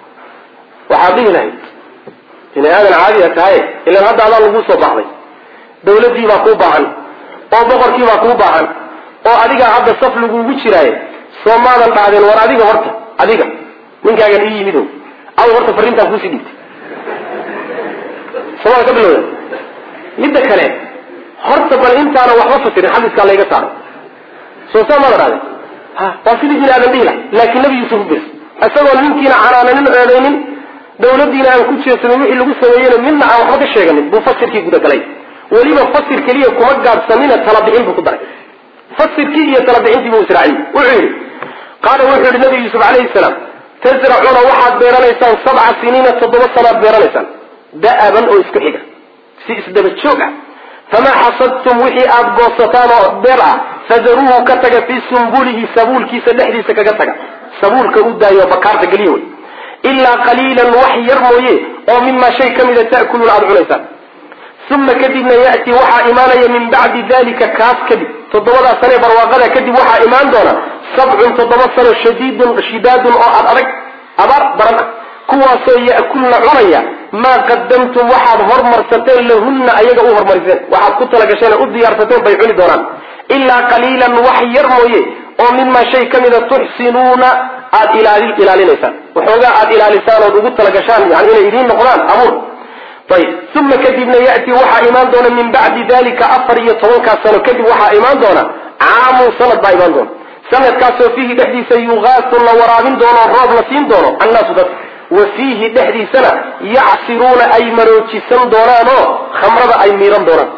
وحاضيه إن هذا العادية هاي إلا هذا الله لغوصة بعضي دولتي مقوبة عن أو بغرتي مقوبة عن أو أديك عبد الصف لغو وشراي soomaadan dhaadeen war adiga horta adiga ninkaagan ii yimidow aw horta fariintaan kuusii dhigtay somaal ka bilowda midda kale horta bal intaana waxba fasirin xadiiskaa layga saaro soo soomaadan dhaadeen ha waa sidii bini aadan dhihila laakiin nabi yuusuf bis isagoo ninkiina canaananin eedaynin dawladiina aan ku jeesanin wixii lagu sameeyeyna midna aan waxba ka sheeganin buu fasirkii gudagalay weliba fasir keliya kuma gaabsanina talabixin buu ku daray fasirkii iyo talabixintii buu israaciyey wuxuu yidhi qaala wuxuu yidhi nabi yuusuf calayhi salaam tasracuuna waxaad beeranaysaan sabca siniina toddoba sanaad beeranaysaan da'aban oo isku xiga si isdaba joog ah famaa xasadtum wixii aad goosataan oo beer ah fadaruuhu ka taga fii sumbulihi sabuulkiisa dhexdiisa kaga taga sabuulka u daayo bakaarta geliya wey ilaa qaliilan wax yar mooye oo mimaa shay ka mida ta'kuluuna aada cunaysaan uma kadibna ya'ti waxaa imaanaya min bacdi dalika kaas kadib toddobadaa sane barwaaqada kadib waxaa imaan doona sabcun toddoba sano shadiidun shidaadun oo ad adag abaar daran ah kuwaasoo ya'kulna cunaya maa qadamtum waxaad hormarsateen lahunna ayaga u hormariseen waxaad ku talagasheen u diyaarsateen bay cuni doonaan ilaa qaliilan wax yar mooye oo mimaa shay ka mida tuxsinuuna aada ilaali ilaalinaysaan waxoogaa aada ilaalisaan ood ugu talagashaan yani inay idiin noqdaan abuur ayib uma kadibna ya'ti waxaa imaan doona min bacdi dalika afar iyo tobankaas sano kadib waxaa imaan doona caamun sanad baa imaan doona sanadkaasoo fiihi dhexdiisa yugaasu la waraabin doono roob la siin doono annaasu dadka wa fiihi dhexdiisana yacsiruuna ay maroojisan doonaan oo khamrada ay miiran doonaan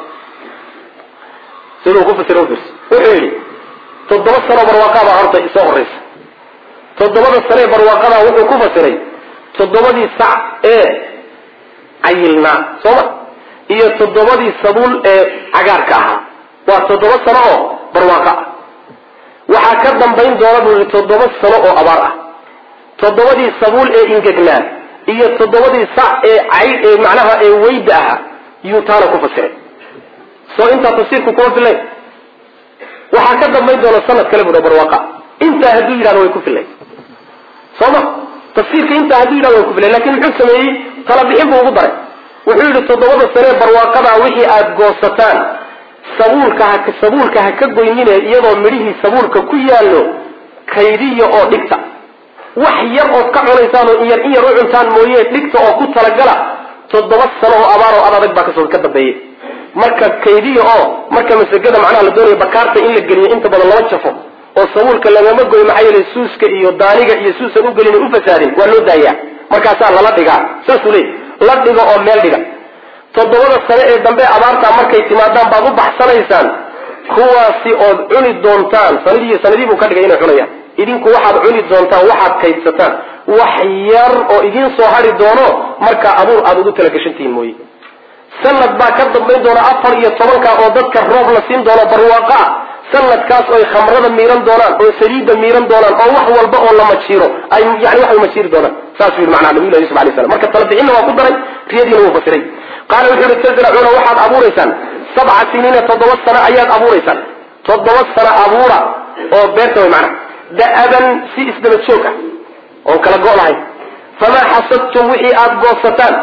siduu ku fasira ufirs wuxuu yidhi toddoba sano barwaaqaabaa horta isoo horaysa toddobada sanee barwaaqadaa wuxuu ku fasiray toddobadii sac ee cayilnaa sooma iyo toddobadii sabuul ee cagaarka ahaa waa toddoba sano oo barwaaqo ah waxaa ka dambayn doona buu yihi toddoba sano oo abaar ah toddobadii sabuul ee ingegnaa iyo toddobadii sac ee cay ee macnaha ee weyda ahaa yuu taana ku fasiray soo intaa tafsiirku kuma filayn waxaa ka dambayn doona sanad kale buu barwaaqa intaa hadduu yidhahdo way ku filayn sooma tafsiirka intaa hadduu yidhahdo way ku filayn lakin muxuu sameeyey talabixin buu ugu daray wuxuu yidhi toddobada sanee barwaaqadaa wixii aada goosataan sabuulka ha sabuulka ha ka goynine iyadoo midhihii sabuulka ku yaallo kaydiya oo dhigta wax yar ood ka cunaysaan oo in yar in yar u cuntaan mooye dhigta oo ku talagala toddoba sano oo abaar oo ad adag baa kasoo ka dambeeyey marka kaydiya oo marka masagada macnaha la doonayo bakaarta in la geliyo inta badan lama jafo oo sabuulka lagama goyo maxaa yeelay suuska iyo daaniga iyo suusan u gelin u fasaadin waa loo daayaa markaasaa lala dhigaa saasuu leey la dhigo oo meel dhiga toddobada sane ee dambe abaartaa markay timaadaan baad u baxsanaysaan kuwaasi ood cuni doontaan sanadii sanadii buu ka dhigay inay cunayaan idinku waxaad cuni doontaan waxaad kaydsataan wax yar oo idiin soo hari doono markaa abuur aada ugu talagashantihiin mooye sanad baa ka dambayn doona afar iyo tobanka oo dadka roob la siin doono barwaaqa sanadkaas oo ay khamrada miiran doonaan oo saliidda miiran doonaan oo wax walba oo la majiiro ay yani waxay majiiri doonaan saasuu yidhi macnaha nabiyullahi yusuf alayhi salam marka talabixinna waa ku daray riyadiina wuu fasiray qaala wuxuu yihi tasracuuna waxaad abuuraysaan sabca siniina toddoba sano ayaad abuuraysaan toddoba sano abuura oo beerta way macnaha da'aban si isdaba joog ah oon kala go' lahayn famaa xasadtum wixii aada goosataan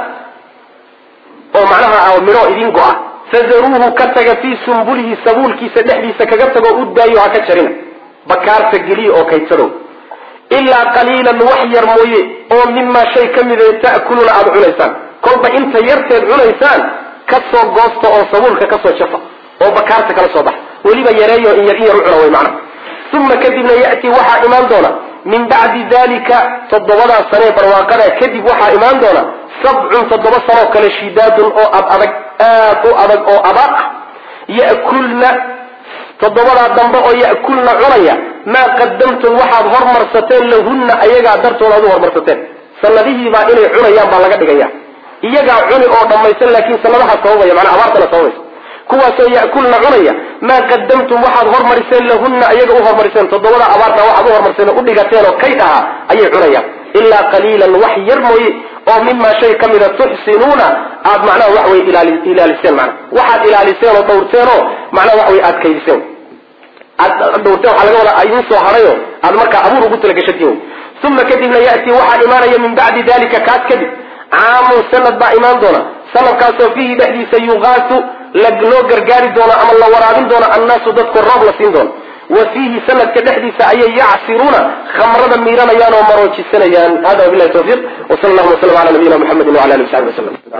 oo macnaha midho idin go-a fadaruuhu ka taga fii sumbulihi sabuulkiisa dhexdiisa kaga tago u daayo ha ka jarina bakaarta geliya oo kaydsadow ilaa qaliilan wax yar mooye oo mimaa shay ka mida ta'kuluuna aada cunaysaan kolba inta yarteed cunaysaan kasoo goosta oo sabuulka kasoo jafa oo bakaarta kala soo baxa weliba yareeyo in yar in yar u cuna way macnaha uma kadibna ya'ti waxaa imaan doona min bacdi dalika toddobadaa sanee barwaaqada kadib waxaa imaan doona sabcun toddoba sanoo kale shidaadun oo ad adag aad u adag oo abaar ah ya'kulna toddobadaa dambe oo ya'kulna cunaya maa qadamtum waxaad hormarsateen lahunna ayagaa dartooda aad u hormarsateen sanadihiibaa inay cunayaan baa laga dhigaya iyagaa cuni oo dhammaysan laakiin sanadahaa sababaya manaa abaartana sababaysa kuwaasoo ya'kulna cunaya maa qadamtum waxaad hormariseen lahunna ayaga u hormariseen toddobada abaarta waxaad u hormariseen oo u dhigateen oo kayd ahaa ayay cunayaan ilaa qaliilan wax yar mooye oo mimaa shay ka mida tuxsinuuna aad macnaha wax way ilaaliseen mana waxaad ilaaliseen oo dhawrteen oo macnaha wax way aad kaydiseen aad dhawrteen waxaa laga wadaa idin soo harayo aad markaa abuur ugu talagashatiin uma kadibna ya'ti waxaa imaanaya min bacdi dalika kaas kadib caamun sanad baa imaan doona sanadkaasoo fiihi dhexdiisa yugaasu loo gargaari doono ama la waraabin doono annaasu dadku roob la siin doono وفيه سنة كدحدي سعي يعصرون خمرة ميرانا يانو مروجي سنة يان. هذا وبالله التوفيق وصلى الله وسلم على نبينا محمد وعلى آله وصحبه وسلم.